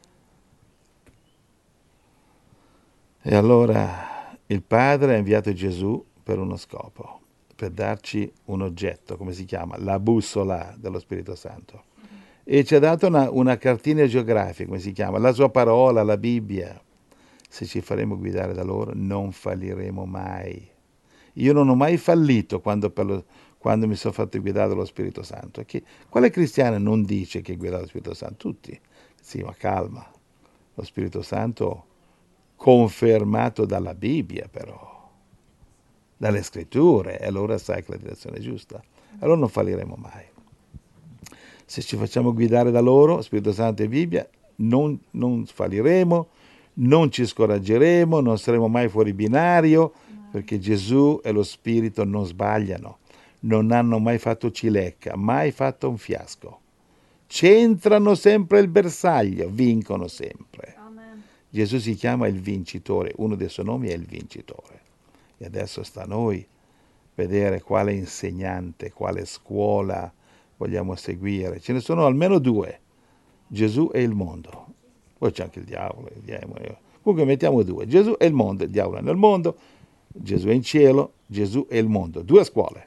E allora il Padre ha inviato Gesù per uno scopo, per darci un oggetto, come si chiama? La bussola dello Spirito Santo. E ci ha dato una cartina geografica, come si chiama? La sua parola, la Bibbia. Se ci faremo guidare da loro non falliremo mai. Io non ho mai fallito quando mi sono fatto guidare dallo Spirito Santo. Quale cristiano non dice che guida dallo Spirito Santo? Tutti. Sì, ma calma. Lo Spirito Santo confermato dalla Bibbia però, dalle scritture, e allora sai che la direzione è giusta. Allora non falliremo mai. Se ci facciamo guidare da loro, Spirito Santo e Bibbia, non falliremo, non ci scoraggeremo, non saremo mai fuori binario, perché Gesù e lo Spirito non sbagliano, non hanno mai fatto cilecca, mai fatto un fiasco. Centrano sempre il bersaglio, vincono sempre. Amen. Gesù si chiama il vincitore, uno dei suoi nomi è il vincitore. E adesso sta a noi vedere quale insegnante, quale scuola vogliamo seguire. Ce ne sono almeno due, Gesù e il mondo. Poi c'è anche il diavolo, il demone. Comunque mettiamo due, Gesù e il mondo. Il diavolo è nel mondo, Gesù è in cielo, Gesù e il mondo. Due scuole.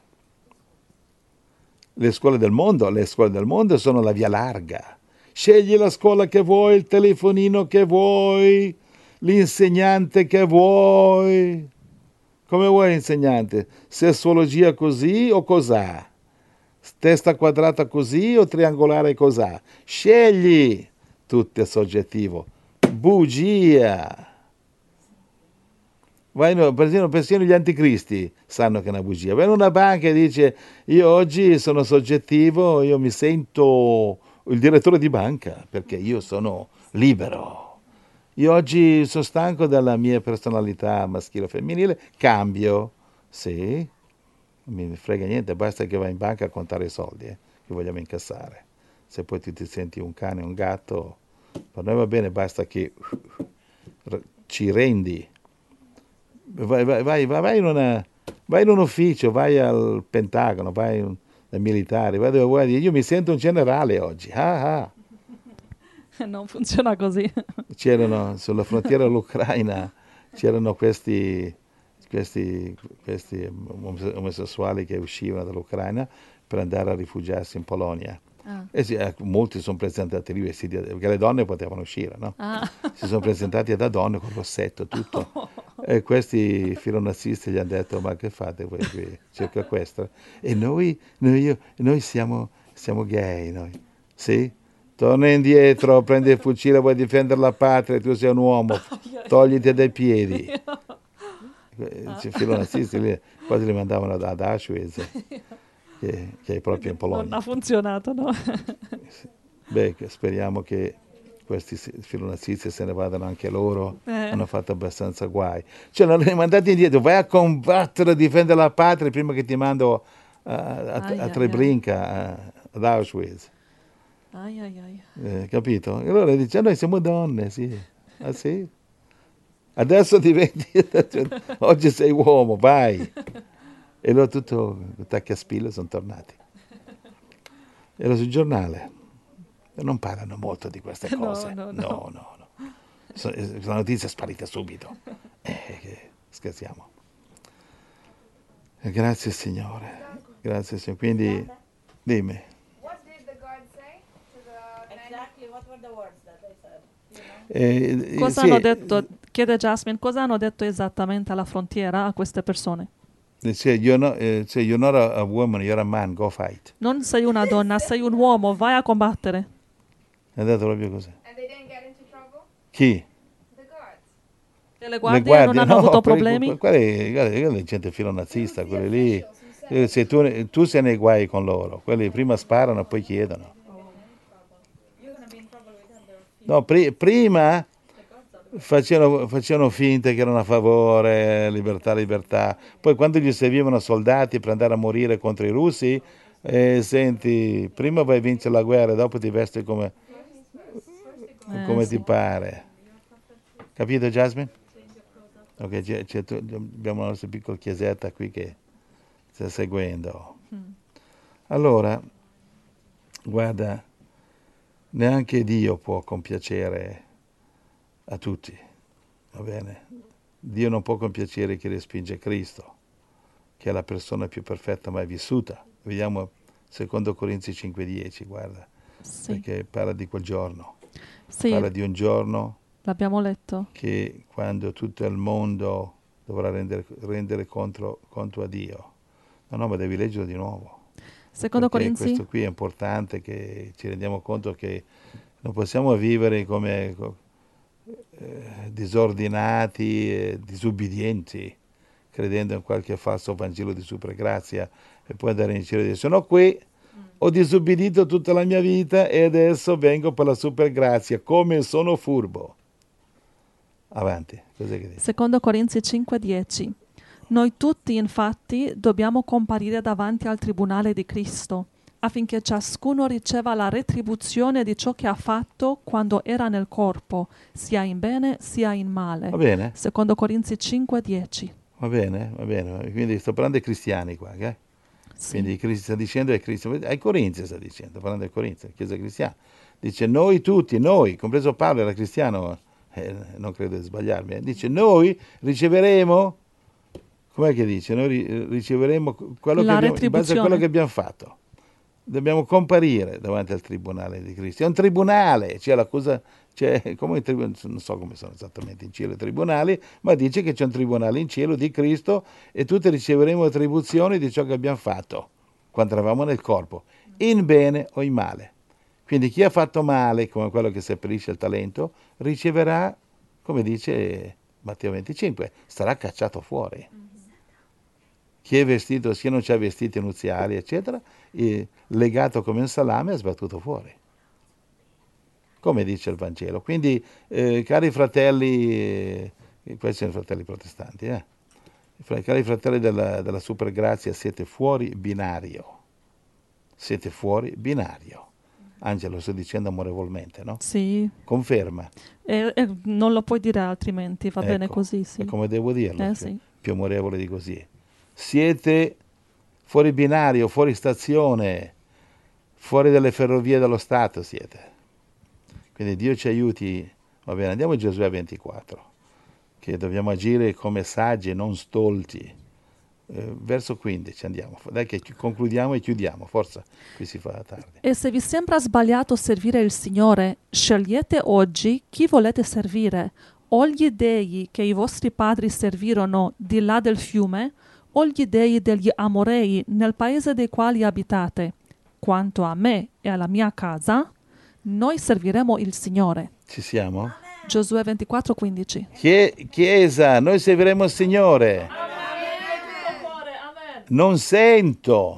Le scuole del mondo sono la via larga. Scegli la scuola che vuoi, il telefonino che vuoi, l'insegnante che vuoi. Come vuoi l'insegnante? Sessologia così o cos'ha? Testa quadrata così o triangolare cos'ha? Scegli! Tutto è soggettivo. Bugia! Persino gli anticristi sanno che è una bugia. Vai in una banca e dice: io oggi sono soggettivo, io mi sento il direttore di banca perché io sono libero. Io oggi sono stanco della mia personalità maschile o femminile, cambio. Sì, non mi frega niente, basta che vai in banca a contare i soldi che vogliamo incassare. Se poi ti senti un cane o un gatto, per noi va bene, basta che ci rendi. Vai in un ufficio, vai al Pentagono, vai ai militari, vai dove vuoi. Io mi sento un generale oggi. Non funziona così. C'erano sulla frontiera dell'Ucraina, c'erano questi omosessuali che uscivano dall'Ucraina per andare a rifugiarsi in Polonia. E molti sono presentati lì vestiti, perché le donne potevano uscire, no? Si sono presentati da donne con rossetto, tutto. E questi filonazzisti gli hanno detto: ma che fate voi qui? Cerca questo. E noi siamo gay, noi. Sì? Torna indietro, prendi il fucile, vuoi difendere la patria, tu sei un uomo, togliti dai piedi. Filonazzisti lì quasi li mandavano ad Auschwitz, che è proprio in Polonia. Non ha funzionato, no? Beh, speriamo che questi filonazzisti se ne vadano anche loro. Hanno fatto abbastanza guai. Cioè, non li mandate indietro, vai a combattere, a difendere la patria prima che ti mando a Treblinka, ad Auschwitz. Capito? E allora dice: noi siamo donne, sì. Ah sì? Adesso diventi, oggi sei uomo, vai. E loro tutto tacchi a spille sono tornati. Era sul giornale. Non parlano molto di queste cose. No. La notizia è sparita subito. Scherziamo. Grazie Signore. Grazie Signore. Quindi, dimmi. What did the guard say to the Exactly, what were the words that they said? Cosa hanno detto, chiede Jasmine, cosa hanno detto esattamente alla frontiera a queste persone? You're not a woman, you're a man, go fight. Non sei una donna, sei un uomo, vai a combattere. È andato proprio così. And they didn't get into trouble? Chi? The guards. E le guardie non hanno avuto problemi? Quella è gente filonazista, quelli lì. Se tu sei nei guai con loro, quelli prima sparano e poi chiedono. No, prima facevano finte che erano a favore, libertà. Poi quando gli servivano soldati per andare a morire contro i russi, senti, prima vai a vincere la guerra, dopo ti vesti come ti pare. Capito, Jasmine? Ok, abbiamo la nostra piccola chiesetta qui che sta seguendo. Allora, guarda, neanche Dio può compiacere a tutti, va bene? Dio non può compiacere chi respinge Cristo, che è la persona più perfetta mai vissuta. Vediamo 2 Corinzi 5,10, guarda, perché parla di quel giorno. Sì, parla di un giorno l'abbiamo letto. Che quando tutto il mondo dovrà rendere conto a Dio. No, ma devi leggerlo di nuovo. Secondo Corinzi? Questo qui è importante, che ci rendiamo conto che non possiamo vivere come disordinati e disubbidienti, credendo in qualche falso Vangelo di supergrazia e poi andare in cielo e dire: sono qui, ho disubbidito tutta la mia vita e adesso vengo per la supergrazia, come sono furbo. Avanti, cos'è che dice? Secondo Corinzi 5,10. Noi tutti, infatti, dobbiamo comparire davanti al tribunale di Cristo, affinché ciascuno riceva la retribuzione di ciò che ha fatto quando era nel corpo, sia in bene sia in male. Va bene? Secondo Corinzi 5,10. Va bene. Quindi sto parlando dei cristiani qua, ok? Sì. Quindi sta dicendo ai cristiani, ai Corinzi sta dicendo, parlando ai Corinzi, Chiesa cristiana. Dice noi tutti, noi, compreso Paolo era cristiano, non credo di sbagliarmi, dice noi riceveremo, com'è che dice? Noi riceveremo quello che abbiamo, in base a quello che abbiamo fatto. Dobbiamo comparire davanti al tribunale di Cristo. È un tribunale, c'è l'accusa, come non so come sono esattamente in cielo i tribunali, ma dice che c'è un tribunale in cielo di Cristo e tutti riceveremo attribuzioni di ciò che abbiamo fatto quando eravamo nel corpo, in bene o in male. Quindi chi ha fatto male, come quello che seppellisce il talento, riceverà, come dice Matteo 25, sarà cacciato fuori. Chi è vestito, chi non c'ha vestiti nuziali, eccetera, legato come un salame è sbattuto fuori. Come dice il Vangelo. Quindi, cari fratelli, questi sono i fratelli protestanti, cari fratelli della supergrazia, siete fuori binario. Siete fuori binario. Angelo, sto dicendo amorevolmente, no? Sì. Conferma. Non lo puoi dire altrimenti, va bene così, sì. È come devo dirlo, sì. Più amorevole di così. Siete fuori binario, fuori stazione, fuori dalle ferrovie dello Stato siete. Quindi Dio ci aiuti. Va bene, andiamo a Giosuè 24, che dobbiamo agire come saggi e non stolti. Verso 15 andiamo, dai che concludiamo e chiudiamo, forza, qui si fa tardi. E se vi sembra sbagliato servire il Signore, scegliete oggi chi volete servire, o gli dei che i vostri padri servirono di là del fiume, o gli dei degli Amorei nel paese dei quali abitate. Quanto a me e alla mia casa, noi serviremo il Signore. Ci siamo? Giosuè 24:15. Chiesa, noi serviremo il Signore. Non sento.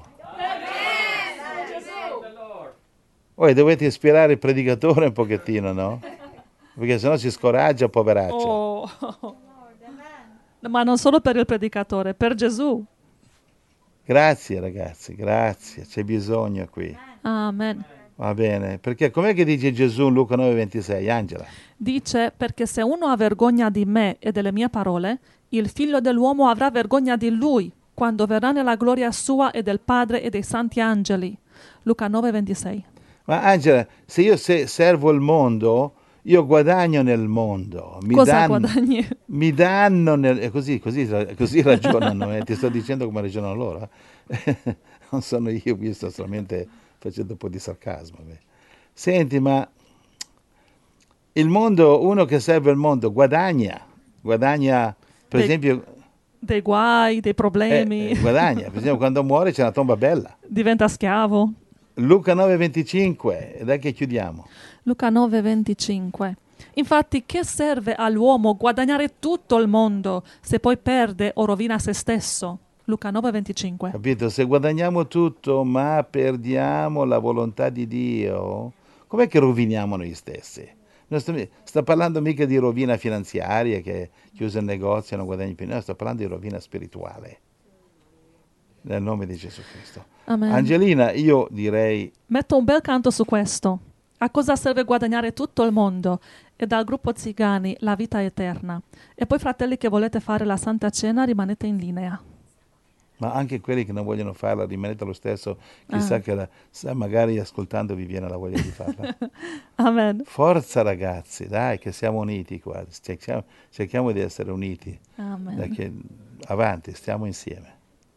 Voi dovete ispirare il predicatore un pochettino, no? Perché sennò si scoraggia, poveraccio. Oh. Ma non solo per il predicatore, per Gesù. Grazie ragazzi, grazie, c'è bisogno qui. Amen. Va bene, perché com'è che dice Gesù in Luca 9:26, Angela? Dice, perché se uno ha vergogna di me e delle mie parole, il figlio dell'uomo avrà vergogna di lui, quando verrà nella gloria sua e del Padre e dei santi angeli. Luca 9:26. Ma Angela, se io servo il mondo, io guadagno nel mondo. Cosa guadagni? Mi danno, così ragionano, ti sto dicendo come ragionano loro. Non sono io, qui sto solamente facendo un po' di sarcasmo. Senti, ma il mondo, uno che serve il mondo guadagna, per esempio... Dei guai, dei problemi. Guadagna, per esempio quando muore c'è una tomba bella. Diventa schiavo. Luca 9:25, e dai che chiudiamo. Luca 9:25. Infatti, che serve all'uomo guadagnare tutto il mondo se poi perde o rovina se stesso? Luca 9:25. Capito? Se guadagniamo tutto ma perdiamo la volontà di Dio, com'è che roviniamo noi stessi? Non sto parlando mica di rovina finanziaria, che chiusa il negozio e non guadagni più, no, sto parlando di rovina spirituale. Nel nome di Gesù Cristo. Amen. Angelina, io direi... Metto un bel canto su questo. A cosa serve guadagnare tutto il mondo? E dal gruppo Zigani la vita eterna. E poi, fratelli che volete fare la Santa Cena, rimanete in linea. Ma anche quelli che non vogliono farla, rimanete lo stesso. Chissà che magari ascoltando vi viene la voglia di farla. Amen. Forza ragazzi, dai, che siamo uniti qua. Cerchiamo di essere uniti. Amen. Dai, avanti, stiamo insieme.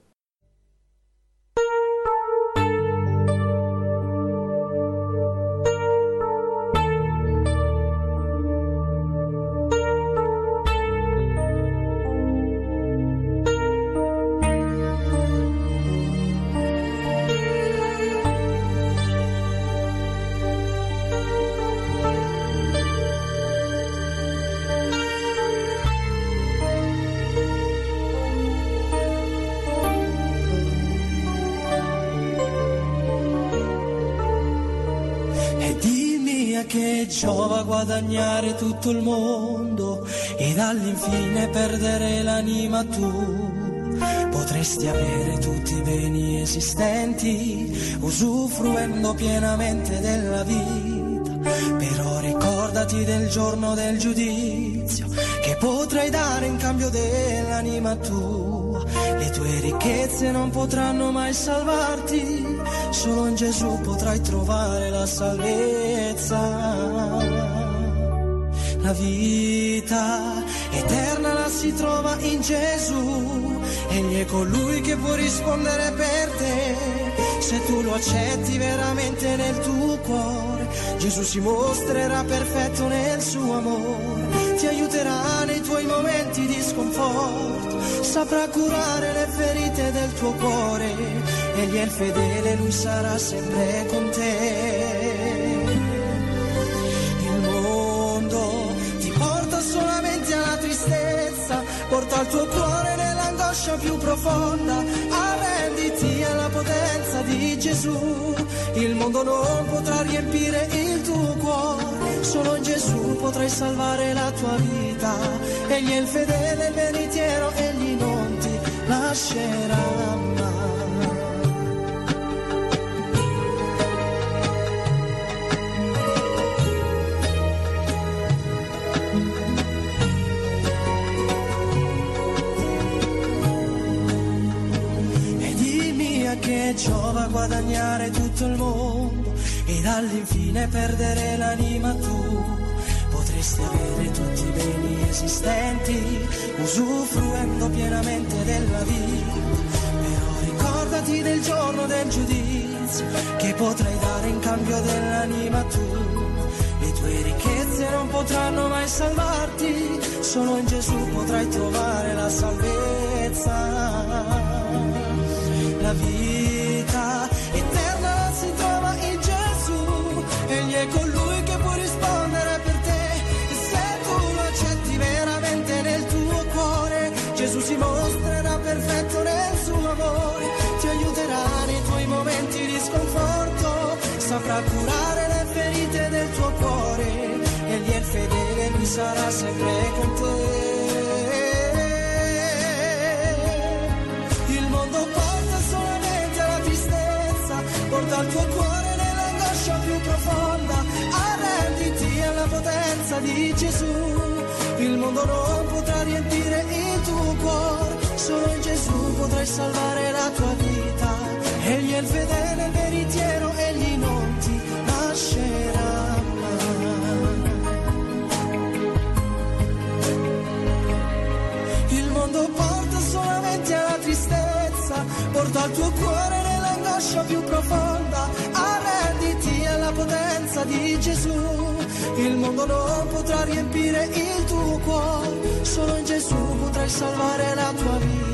Che giova guadagnare tutto il mondo ed all'infine perdere l'anima tu. Potresti avere tutti i beni esistenti, usufruendo pienamente della vita, però ricordati del giorno del giudizio, che potrai dare in cambio dell'anima tua. Le tue ricchezze non potranno mai salvarti, solo in Gesù potrai trovare la salvezza. La vita eterna la si trova in Gesù, egli è colui che può rispondere per te. Se tu lo accetti veramente nel tuo cuore, Gesù si mostrerà perfetto nel suo amore, ti aiuterà nei tuoi momenti di sconforto, saprà curare le ferite del tuo cuore, egli è il fedele, lui sarà sempre con te. Il mondo ti porta solamente alla tristezza, porta il tuo cuore nell'angoscia più profonda, arrenditi alla potenza di Gesù. Il mondo non potrà riempire il tuo cuore, solo in Gesù potrai salvare la tua vita. Egli è il fedele, il veritiero, egli non ti lascerà mai. Che giova guadagnare tutto il mondo ed all'infine perdere l'anima tu. Potresti avere tutti i beni esistenti, usufruendo pienamente della vita, però ricordati del giorno del giudizio, che potrai dare in cambio dell'anima tu. Le tue ricchezze non potranno mai salvarti, solo in Gesù potrai trovare la salvezza. La vita eterna si trova in Gesù, egli è colui che può rispondere per te. E se tu lo accetti veramente nel tuo cuore, Gesù si mostrerà perfetto nel suo amore, ti aiuterà nei tuoi momenti di sconforto, saprà curare le ferite del tuo cuore, egli è il fedele, lui sarà sempre con te. Il mondo porta solamente alla tristezza, porta il tuo cuore nell'angoscia più profonda, arrenditi alla potenza di Gesù. Il mondo non potrà riempire il tuo cuore, solo in Gesù potrai salvare la tua vita. Egli è il fedele, il veritiero, egli non ti lascerà mai. Il mondo porta solamente alla tristezza, porta il tuo cuore nell'angoscia più profonda, arrenditi alla potenza di Gesù. Il mondo non potrà riempire il tuo cuore, solo in Gesù potrai salvare la tua vita.